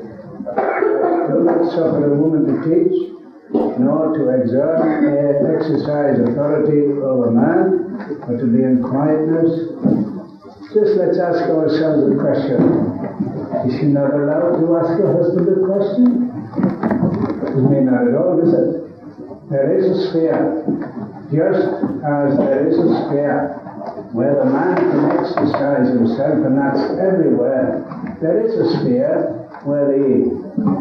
Do not suffer a woman to teach, nor to exercise authority over man, but to be in quietness. Just let's ask ourselves a question. Is she not allowed to ask her husband a question? It may not at all, is it? There is a sphere, just as there is a sphere where the man can exercise himself, and that's everywhere. There is a sphere where the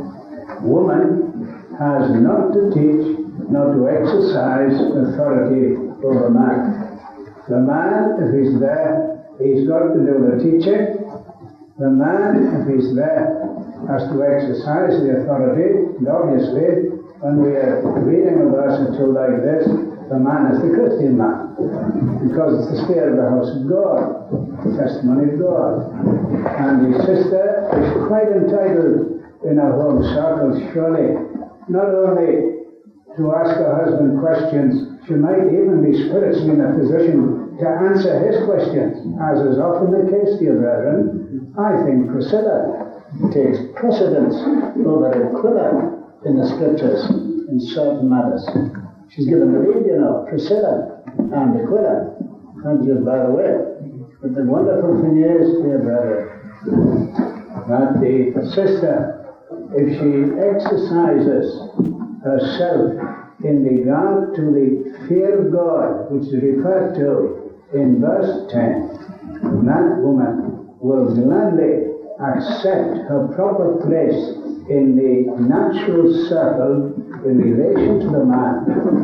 woman has not to teach, not to exercise authority over man. The man, if he's there, he's got to do the teaching. The man, if he's there, has to exercise the authority. And obviously, when we are reading a verse or two like this, the man is the Christian man, because it's the sphere of the house of God, the testimony of God. And the sister is quite entitled in her home circles, surely, not only to ask her husband questions, she might even be spiritually in a position to answer his questions, as is often the case, dear brethren. I think Priscilla takes precedence over Aquila in the scriptures in certain matters. She's given the lead, Priscilla and Aquila, not just by the way. But the wonderful thing is, dear brethren, that the sister, if she exercises herself in regard to the fear of God, which is referred to in verse 10, that woman will gladly accept her proper place in the natural circle in relation to the man,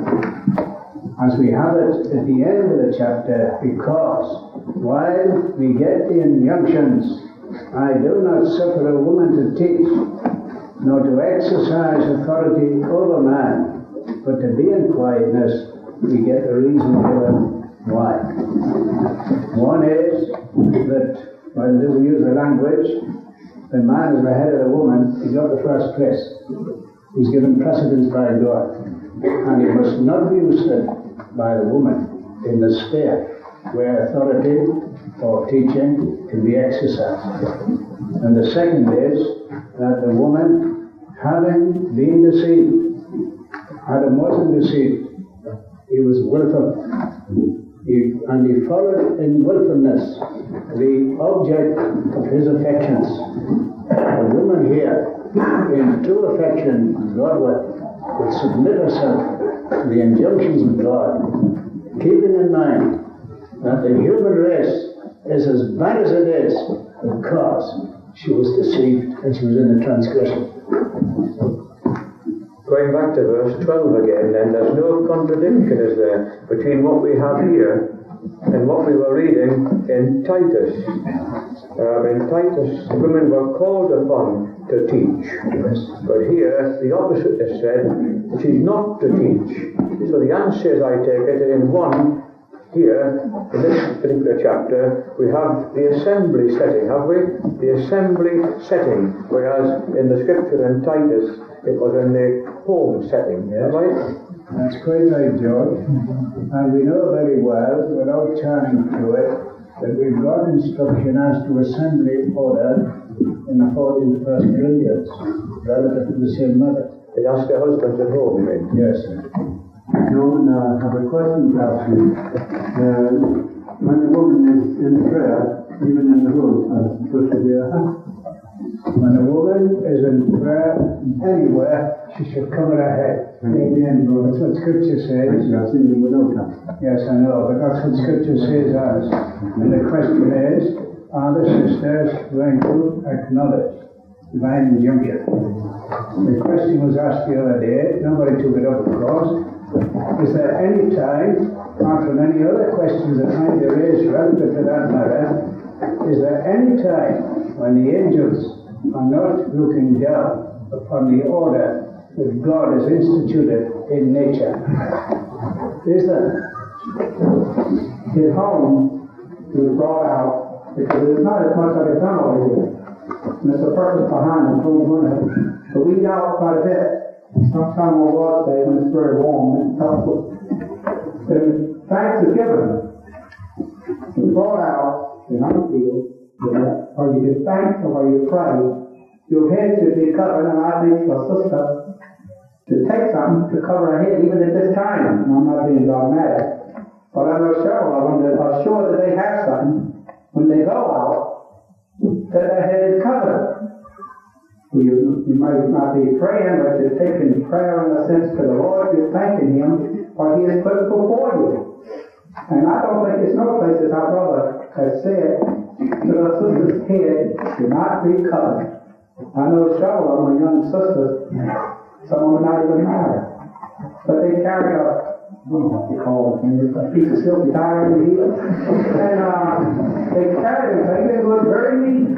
as we have it at the end of the chapter, because while we get the injunctions, I do not suffer a woman to teach, nor to exercise authority over man, but to be in quietness, we get the reason given why. One is that when we use the language, the man is the head of the woman, he's got the first place. He's given precedence by God. And he must not be usurped by the woman in the sphere where authority or teaching can be exercised. And the second is that the woman, having been deceived, Adam wasn't deceived, he was willful. And he followed in willfulness the object of his affections. The woman here, in true affection Godward, would submit herself to the injunctions of God, keeping in mind that the human race is as bad as it is because she was deceived and she was in the transgression. Going back to verse 12 again, then there's no contradiction, is there, between what we have here and what we were reading in Titus. In Titus, women were called upon to teach. But here, the opposite is said, that she's not to teach. So the answer is, I take it, in one, here, in this particular chapter, we have the assembly setting, have we? The assembly setting, whereas in the scripture in Titus, it was in the home setting, yes. Right? That's quite right, George. And we know very well, without turning to it, that we've got instruction as to assembly order in the 14th verse Corinthians, relative to the same matter. They ask their husbands at home, you mean? Yes, sir. Norman, I have a question to ask you. When a woman is in prayer, even in the home, I'm supposed to wear a hat. When a woman is in prayer anywhere, she should cover her head. Amen. That's what Scripture says. I've seen you without that. Yes, I know, but that's what Scripture says as. And the question is, are the sisters going to acknowledge divine injunction? The question was asked the other day, nobody took it up, of course. Is there any time, apart from any other questions that might be raised relative to that matter, is there any time when the angels are not looking down upon the order that God has instituted in nature? Is there? His home was brought out because there's not as much of a done over here. And there's a purpose behind it, so we're going to weed out quite a bit. Sometime on God's day when it's very warm and tough. But thanks is given. It's brought out in our field, or you give thanks or you pray, your head should be covered, and I think for a sister to take something to cover her head even at this time. And I'm not being dogmatic. But I know several of them that are sure that they have something when they go out that their head is covered. You might not be praying, but you're taking prayer in a sense to the Lord. You're thanking Him for He has put it before you. And I don't think it's no place, as our brother has said, that a sister's head should not be covered. I know several of them are young sisters, some of them not even married, but they carry a, I don't know what you call it, a piece of silky tie on the heel, and they carry them, they look very neat.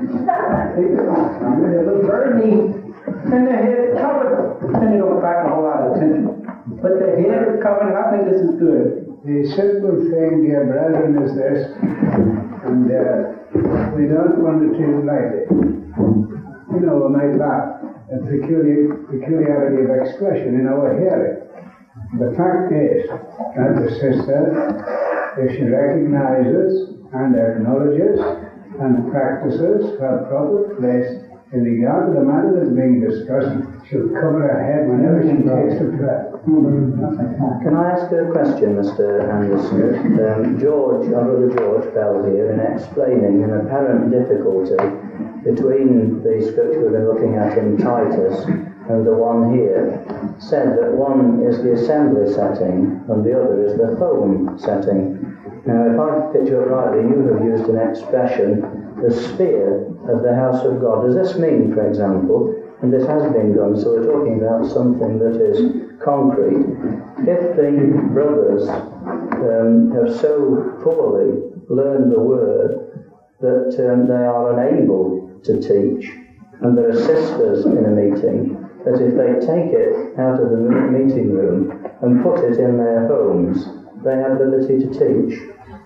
They look very neat, and their head is covered, and they don't attract a whole lot of attention. But their head is covered, and I think this is good. The simple thing, dear brethren, is this, and we don't want to take it lightly. You know, we might laugh at peculiarity of expression in our hearing. The fact is that the sister, if she recognizes and acknowledges and practices her proper place in regard to the matter that's being discussed, she'll cover her head whenever she takes the prayer. Can I ask a question, Mr. Anderson? Our brother George fell here in explaining an apparent difficulty between the scripture we've been looking at in Titus and the one here. Said that one is the assembly setting and the other is the home setting. Now, if I picture it rightly, you have used an expression, the sphere of the house of God. Does this mean, for example, and this has been done, so we're talking about something that is concrete, if the brothers have so poorly learned the word that they are unable to teach, and there are sisters in a meeting, that if they take it out of the meeting room and put it in their homes, they have ability to teach.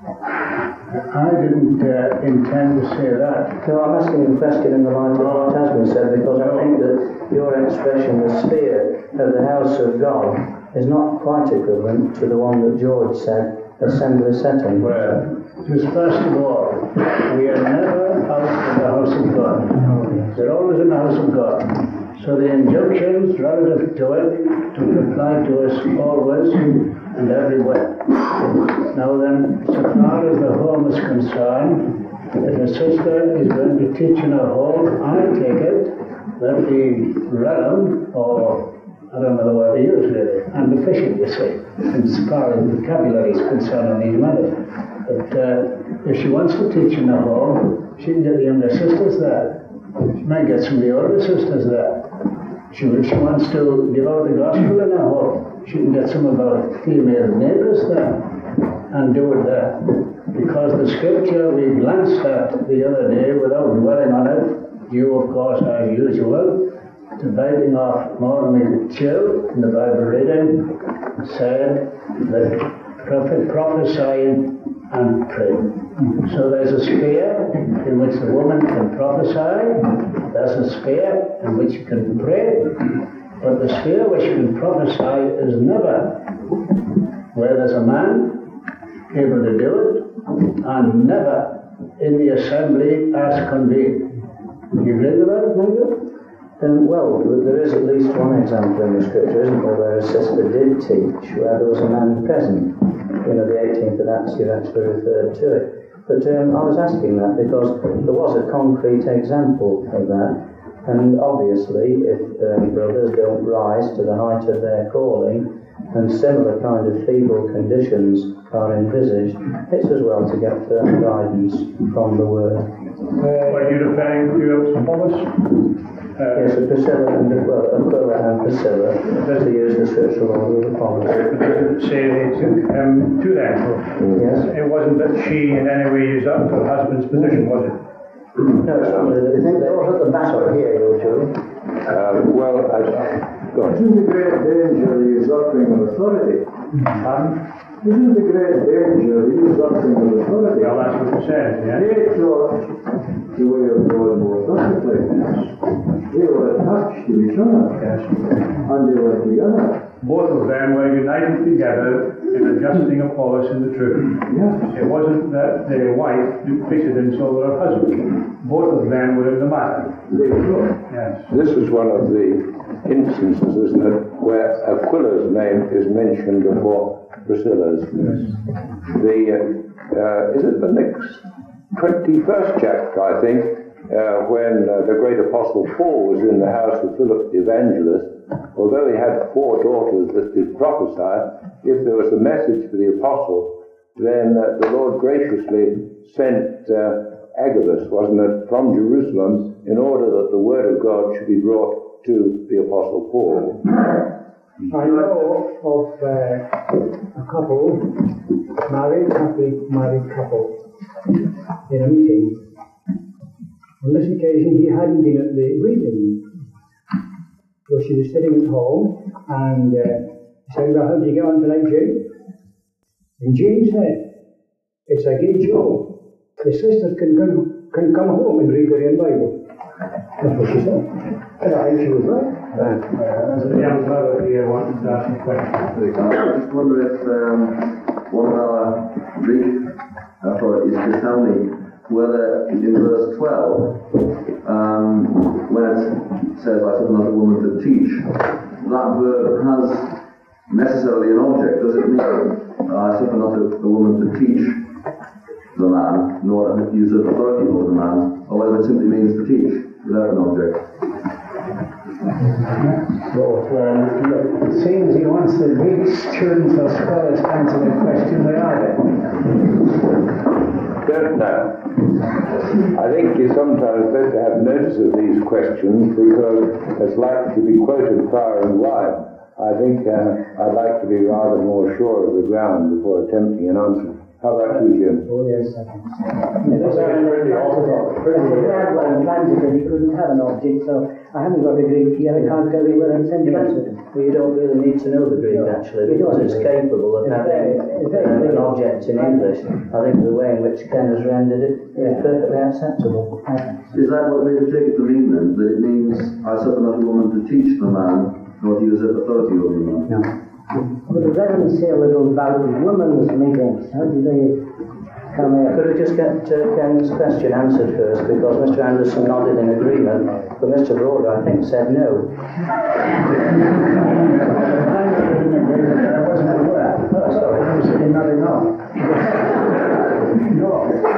I didn't intend to say that. No, I'm asking you a question in the light of what has been said, because I think that your expression, the sphere of the house of God, is not quite equivalent to the one that George said assembly setting? Well, just first of all, we are never out of the house of God. We're always in the house of God. So the injunctions relative to it to apply to us always and everywhere. Now then, so far as the home is concerned, if a sister is going to teach in a home, I take it that the realm, or I don't know the word to use really, I'm deficient, you see, as far as vocabulary is concerned on these matters. But if she wants to teach in a home, she can get the younger sisters there. She might get some of the older sisters there. If she wants to give out the gospel in a home, she can get some of our female neighbours there and do it there. Because the scripture we glanced at the other day without dwelling on it, you of course as usual, dividing off morning chill in the Bible reading, said that prophet prophesying and praying. So there's a sphere in which the woman can prophesy, there's a sphere in which you can pray, but the sphere which you can prophesy is never where there's a man able to do it, and never in the assembly as convened. Do you agree with that, Nigel? Well, there is at least one example in the scripture, isn't there, where a sister did teach, where there was a man present. You know, the 18th of Acts, you've actually referred to it. But I was asking that because there was a concrete example of that. And obviously, if brothers don't rise to the height of their calling, and similar kind of feeble conditions are envisaged, it's as well to get firm guidance from the Word. Are you referring to Apollos? Yes, Priscilla and Aquila and Priscilla, to use the scriptural order of Apollos. Does it say they took him to them? Yes. It wasn't that she in any way usurped her husband's position, was it? No, it's only that I think they was at the back here, you two. Well, go on. Isn't the great danger the usurping of authority? Isn't the great danger the usurping of authority? Well, that's what it says, yeah. They taught the way of God more perfectly. They were attached to each other. Yes. And they were together. Both of them were united together in adjusting Apollos in the truth. Yes. It wasn't that the wife took precedence over her husband. Both of them were in the matter. They were. Yes. This is one of the instances, isn't it, where Aquila's name is mentioned before Priscilla's. Yes. Is it the next 21st chapter, I think, when the great apostle Paul was in the house of Philip the evangelist, although he had 4 daughters that did prophesy, if there was a message for the apostle, then the Lord graciously sent Agabus, wasn't it, from Jerusalem, in order that the word of God should be brought to the apostle Paul. I know of a couple, happily married couple, in a meeting. On this occasion, he hadn't been at the reading. So she was sitting at home, and he said, well, how did you get on tonight, Jane? And Jane said, it's a gay job. The sisters can come home and read their own Bible. That's what she said. And I think she was right. As a young brother here wanted to ask a question. I just wonder if one of our Greek authorities could tell me whether in verse 12, when it says, I said not a woman to teach, that verb has necessarily an object. Does it mean, I suffer not a woman to teach the man, nor use of authority over the man, or whether it simply means to teach without an object? It seems he wants the Greek students or scholars to answer the question without it. Don't know. I think it's sometimes better to have notice of these questions because it's likely to be quoted far and wide. I think I'd like to be rather more sure of the ground before attempting an answer. How about you, Jim? Oh, yes. He couldn't have an object, so I haven't got a Greek here, I can't go anywhere and send you answer. Well, you don't really need to know the Greek, actually, because it's capable of having an object in English. I think the way in which Ken has rendered it is perfectly acceptable. Is that what we take it to mean then? That it means, I suffer not a woman to teach the man, nor to use authority over the man? No. But the Reverend say a little about women's meetings. How do they come in? Could I just get Ken's question answered first, because Mr. Anderson nodded in agreement, but Mr. Broder, I think, said no. No,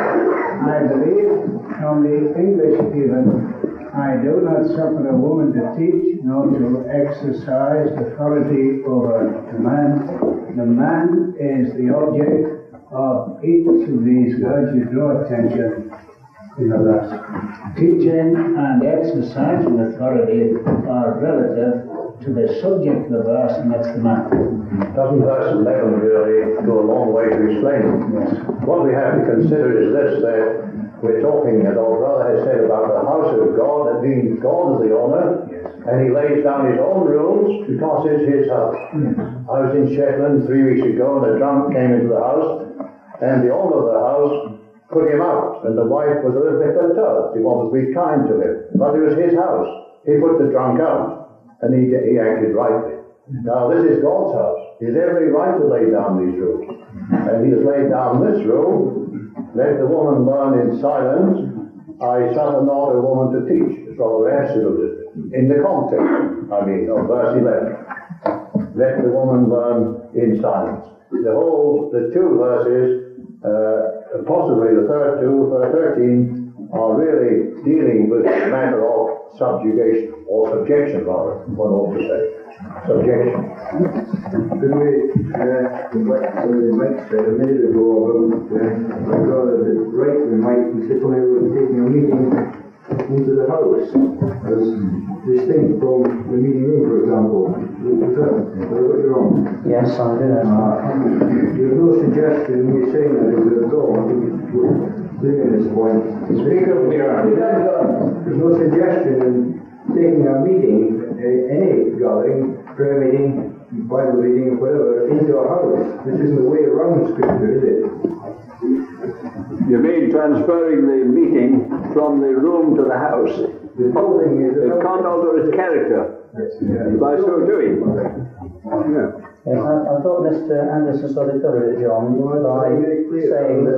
I believe from the English even, I do not suffer a woman to teach, nor to exercise authority over the man. The man is the object of each of these words. You draw attention in the verse. Teaching and exercising authority are relative to the subject of the verse, and that's the man. Doesn't verse 11 really go a long way to explain it? Yes. What we have to consider is this, that we're talking, as our brother has said, about the house of God, that means God is the owner, and he lays down his own rules because it's his house. I was in Shetland 3 weeks ago, and a drunk came into the house, and the owner of the house put him out, and the wife was a little bit perturbed. She wanted to be kind to him, but it was his house. He put the drunk out, and he acted rightly. Now, this is God's house. He has every right to lay down these rules. And he has laid down this rule: let the woman learn in silence. I suffer not a woman to teach. It's rather absolute. In the context, of verse 11. Let the woman learn in silence. The two verses, possibly the third two, verse 13, are really dealing with the matter of subjugation, or subjection rather, one ought to say. Subjection. Could we reflect on the Mike said a minute ago about my brother that rightly might be said when we were taking a meeting into the house as distinct from the meeting room, for example. Have I got you wrong? Yes, I do. There's no suggestion in me saying that at all. I think we're doing this point. Speak up here. There's no suggestion in taking a meeting, any gathering, prayer meeting, Bible reading, whatever, into a house. This isn't the way around Scripture, is it? You mean transferring the meeting from the room to the house? The building is... It can't alter its character by so doing. Yeah. Yes, I thought Mr. Anderson sort of covered it, John, by saying that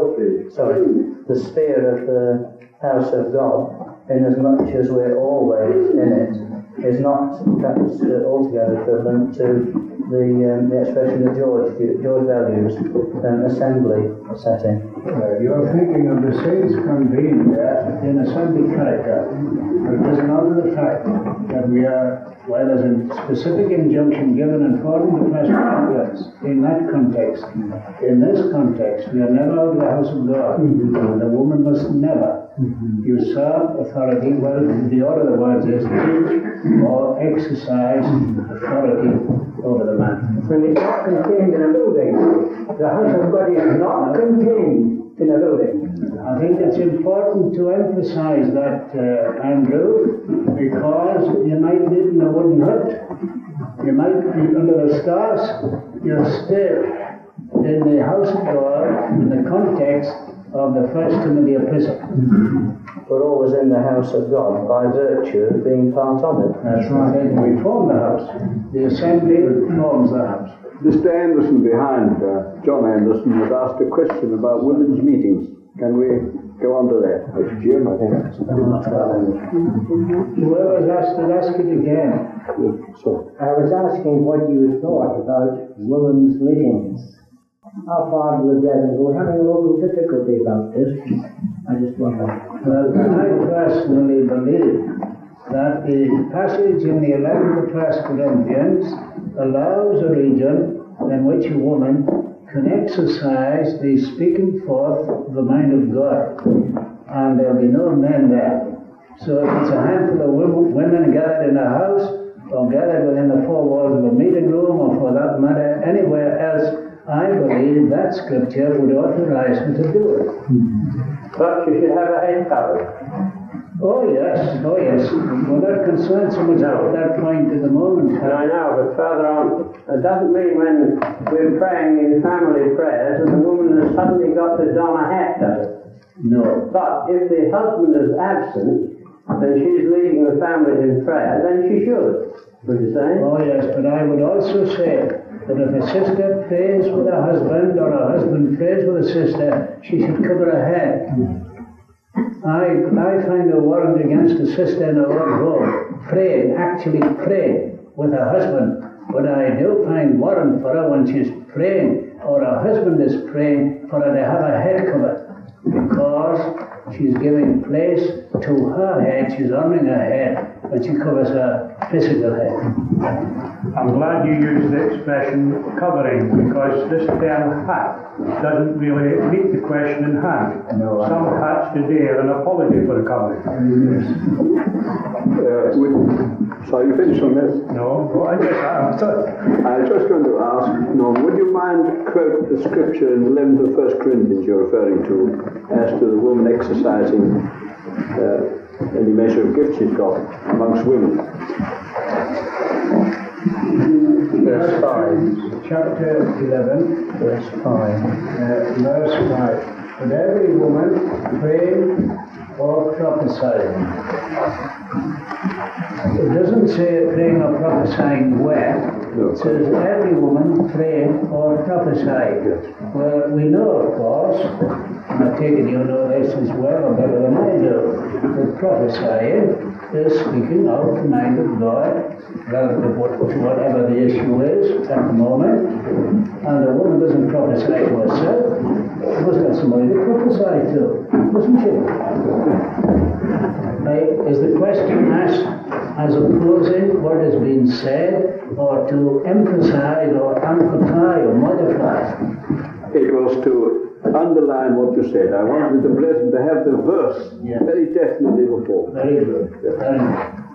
the sphere of the house of God, in as much as we're always in it, is not perhaps altogether equivalent to the expression that George values, assembly setting. You're thinking of the saints convened in assembly character, but it doesn't alter the fact that we are, while there's a specific injunction given in 40 to Presbyterians in that context, in this context, we are never out of the house of God, and the woman must never usurp authority. Well, the order of the words is teach or exercise authority over the man. When it's not contained in a building, the house of God is not contained in a building. I think it's important to emphasize that, Andrew, because you might live in a wooden hut, you might be under the stars, you're still in the house of God in the context of the First Timothy epistle. We're always in the house of God by virtue of being part of it. That's right. We form the house. The assembly forms the house. Mr. Anderson behind, John Anderson, has asked a question about women's meetings. Can we go on to that? It's Jim, I think. Whoever's asked it, ask it again. So, I was asking what you thought about women's meetings. How far do the brethren go? We're having a local difficulty about this. I just wonder. Well, I personally believe that the passage in the 11th of 1 Corinthians allows a region in which a woman can exercise the speaking forth of the mind of God, and there'll be no men there. So if it's a handful of women gathered in a house, or gathered within the four walls of a meeting room, or for that matter, anywhere else, I believe that Scripture would authorize her to do it. But you should have a head cover. Oh yes. We're not concerned so much about that point at the moment. I know, but further on, it doesn't mean when we're praying in family prayers that the woman has suddenly got to don a hat, does it? No. But if the husband is absent and she's leading the family in prayer, then she should. Would you say? Oh yes, but I would also say that if a sister prays with her husband or a husband prays with a sister, she should cover her head. I find a warrant against a sister in her own home praying, actually praying with her husband, but I do find warrant for her when she's praying or her husband is praying for her to have her head covered, because she's giving place to her head, she's honoring her head when she covers her physical head. I'm glad you used the expression covering, because this term hat doesn't really meet the question in hand. No, some hats today are an apology for the covering. So you finished on this? No, well, I guess I was just going to ask, Norm, would you mind quote the scripture in 11th of 1 Corinthians you're referring to, as to the woman exercising any measure of gift she's got amongst women? Verse 5. Chapter 11. Verse 5. Verse 5. But every woman praying or prophesying. It doesn't say praying or prophesying where. It says every woman praying or prophesying. Well, we know, of course, and I take it you know this as well or better than I do, that prophesying is speaking out the mind of God relative to whatever the issue is at the moment. And a woman doesn't prophesy to herself. She must have somebody to prophesy to, doesn't she? Is the question asked as opposing what has been said, or to emphasize or amplify or modify? It was to underline what you said. I wanted the brethren to have the verse very definitely before. Very good. Very good.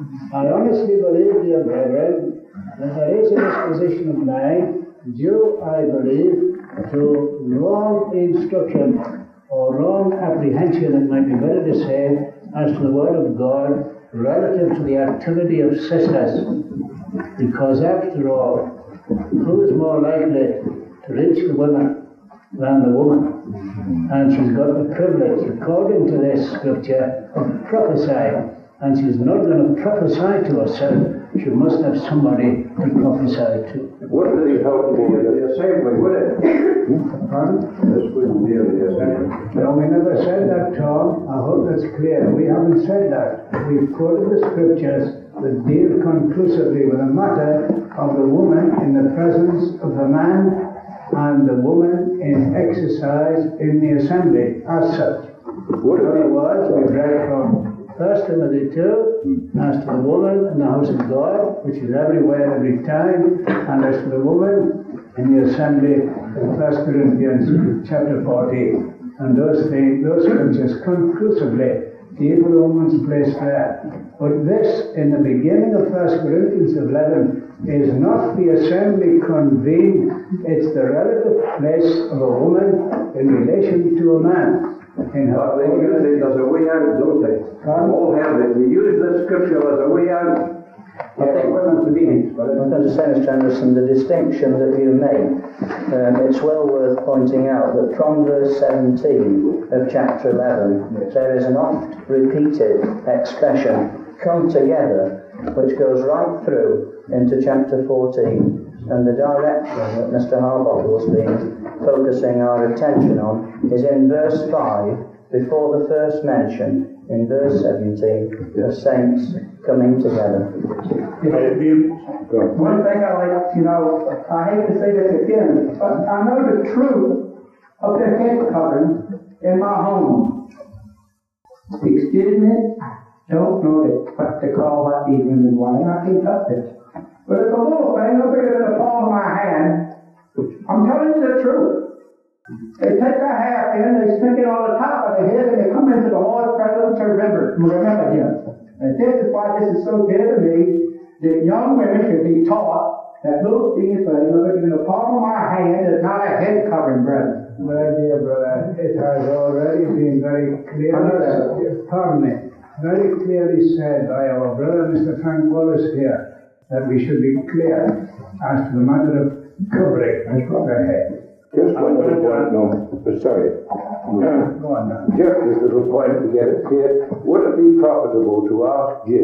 I honestly believe, dear brethren, that there is a disposition of mind due, I believe, to wrong instruction or wrong apprehension, it might be better to say, as to the Word of God relative to the activity of sisters. Because after all, who is more likely to reach the women than the woman? And she's got the privilege, according to this scripture, of prophesying. And she's not going to prophesy to herself. She must have somebody to prophesy to. Wouldn't it help to be the assembly, would it? Pardon? This wouldn't be the assembly. No, we never said that, Tom. I hope that's clear. We haven't said that. We've quoted the scriptures that deal conclusively with the matter of the woman in the presence of the man and the woman in exercise in the assembly as such. In other words, we've read from 1 Timothy 2, as to the woman in the house of God, which is everywhere, every time, and as to the woman in the assembly in 1 Corinthians chapter 14. And those scriptures conclusively deal with the woman's place there. But this, in the beginning of 1 Corinthians 11, is not the assembly convened, it's the relative place of a woman in relation to a man. They use it as a way out, don't they? All have it. They use the scripture as a way out. I think women's meanings, but I'm going to say, Mr. Anderson, the distinction that you make, it's well worth pointing out that from verse 17 of chapter 11, there is an oft repeated expression, come together, which goes right through into chapter 14. And the direction that Mr. Harbottle has been focusing our attention on is in verse 5, before the first mention, in verse 17, of saints coming together. One thing I like, I hate to say this again, but I know the truth of the head covering in my home. Excuse me, don't know what to call that evening and wine. I can't touch it. But it's a little thing, no bigger than the palm of my hand. I'm telling you the truth. They take a half in, they stick it on the top of the head, and they come into the Lord's presence to remember Him. And this is why this is so dear to me, that young women should be taught that little thing is in the palm of my hand is not a head covering, brother. Well, dear brother, it has already been very clearly, pardon me, very clearly said by our brother Mr. Frank Wallace here, that we should be clear as to the matter of covering the head. Just one little point, no, sorry. Go on now. Just this little point to get it clear. Would it be profitable to ask Jim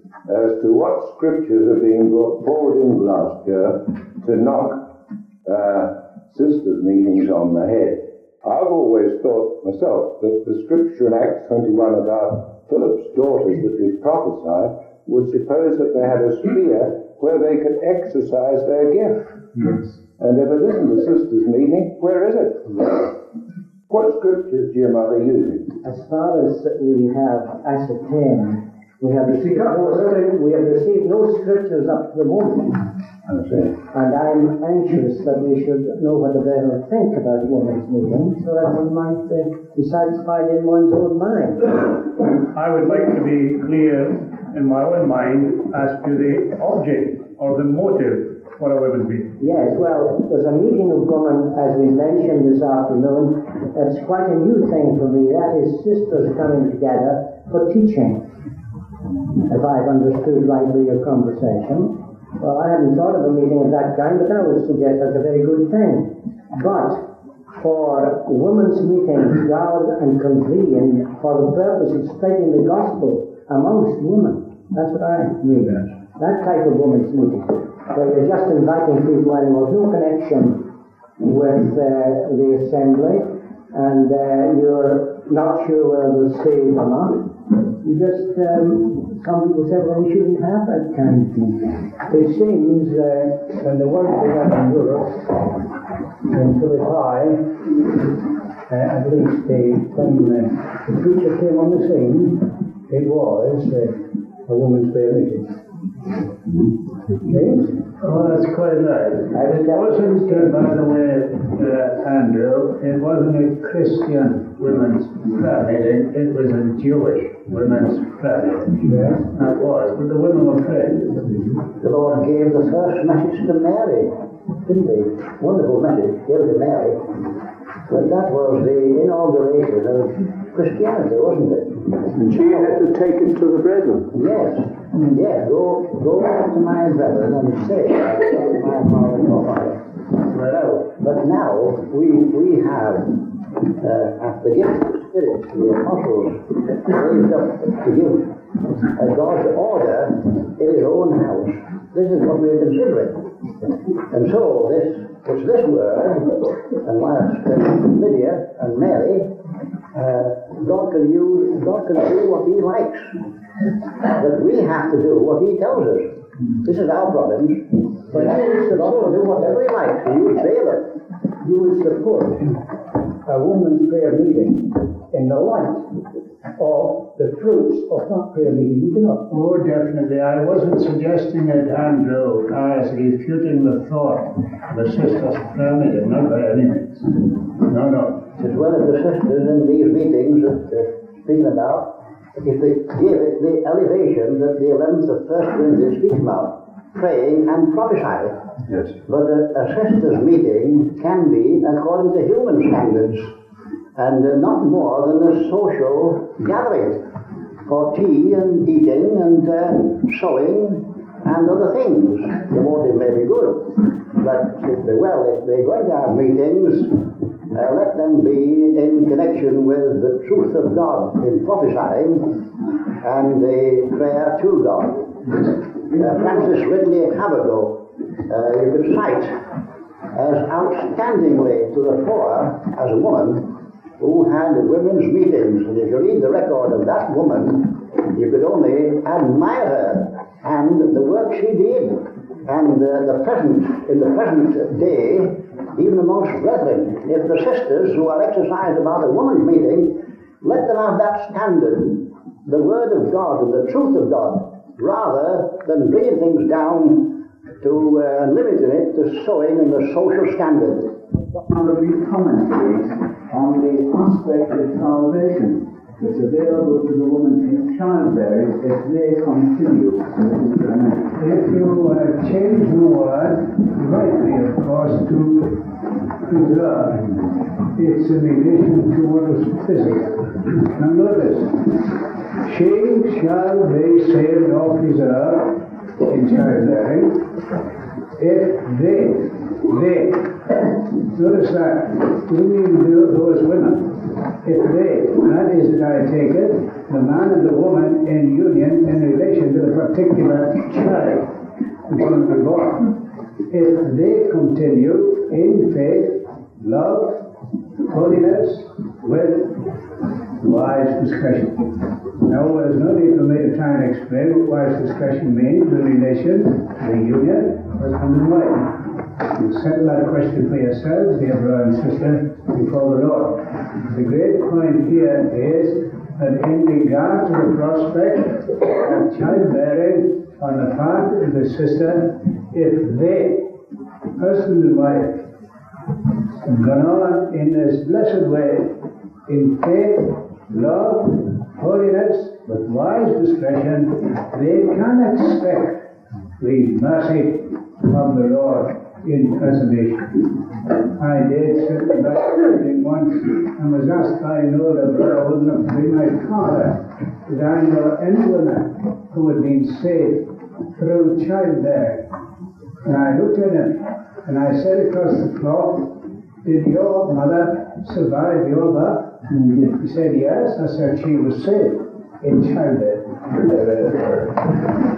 as to what scriptures are being brought forward in Glasgow to knock sisters' meetings on the head. I've always thought myself that the scripture in Acts 21 about Philip's daughters that did prophesy would suppose that they had a sphere where they could exercise their gift. Yes. And if it isn't the sisters' meeting, where is it? What scriptures do your mother use? As far as we have ascertained, we have received no scriptures up to the moment. And I'm anxious that we should know what the Bible think about women's meetings, so that one might be satisfied in one's own mind. I would like to be clear in my own mind as to the object or the motive for a women's meeting. Yes, well, there's a meeting of women, as we mentioned this afternoon. It's quite a new thing for me. That is sisters coming together for teaching. If I've understood rightly your conversation. Well, I hadn't thought of a meeting of that kind, but I would suggest that's a very good thing. But for women's meetings gathered and convened for the purpose of spreading the gospel amongst women, that's what I mean. That type of women's meeting, where you're just inviting people and there's no connection with the assembly, and you're not sure whether they're saved or not. You just, some people say, well, we shouldn't have that kind of thing. It seems when the work began in Europe, in Philippi, at least when the preacher came on the scene, it was a woman's prayer meeting. Yes? Oh, that's quite right. It wasn't, by the way, Andrew, it wasn't a Christian women's prayer meeting, it was a Jewish women's prayer meeting. Yes. That was, but the women were praying. The Lord gave the first message to Mary, didn't he? Wonderful message, gave it to Mary. But that was the inauguration of Christianity, wasn't it? And she had to take it to the brethren. Yes. Yes, go back to my brethren and say, my father and your father. Well, but now we have the gift of the Spirit, the apostles raised up to give God's order in his own house. This is what we're considering. And so it's this word, and whilst Lydia and Mary, God can do what he likes. But we have to do what he tells us. This is our problem. But God will do whatever he likes. He would say that. You would support a woman's prayer meeting in the light of the fruits of that prayer meeting, you cannot. Oh, definitely. I wasn't suggesting it, Andrew, as refuting the thought of the sisters' prayer meeting, not by any means. No. It's one of the sisters in these meetings that speaking about, if they give it the elevation that the 11th of 1 Corinthians speaks about, praying and prophesying. Yes. But a sisters' meeting can be according to human standards, and not more than a social gathering for tea and eating and sewing and other things. The motive may be good, but if they're going to have meetings, let them be in connection with the truth of God in prophesying and the prayer to God. Frances Ridley Havergal, you could cite as outstandingly to the fore as a woman who had women's meetings. And if you read the record of that woman, you could only admire her and the work she did. And in the present day, even amongst brethren, if the sisters who are exercised about a woman's meeting, let them have that standard, the word of God and the truth of God, rather than bringing things down to limiting it to sewing and the social standard. One of these commentaries on the aspect of salvation that's available to the woman in childbearing if they continue. If you change the word, rightly of course, to preserve, it's in relation to what is physical. Now notice, she shall be saved or preserved in childbearing if they, notice that, we mean those women. If they, that is, I take it, the man and the woman in union in relation to the particular child who's going to be born, if they continue in faith, love, holiness, with wise discretion. Now, there's no need for me to try and explain what wise discretion means, the relation, the union, husband and wife. You settle that question for yourselves, dear brother and sister, before the Lord. The great point here is that in regard to the prospect of childbearing on the part of the sister, if they, husband and wife, have gone on in this blessed way, in faith, love, holiness, with wise discretion, they can expect the mercy of the Lord in preservation. I did sit back once and was asked by another brother who would be my father, did I know any woman who had been saved through childbearing? And I looked at him and I said across the floor, did your mother survive your birth? He said, yes. I said, she was saved in childbirth.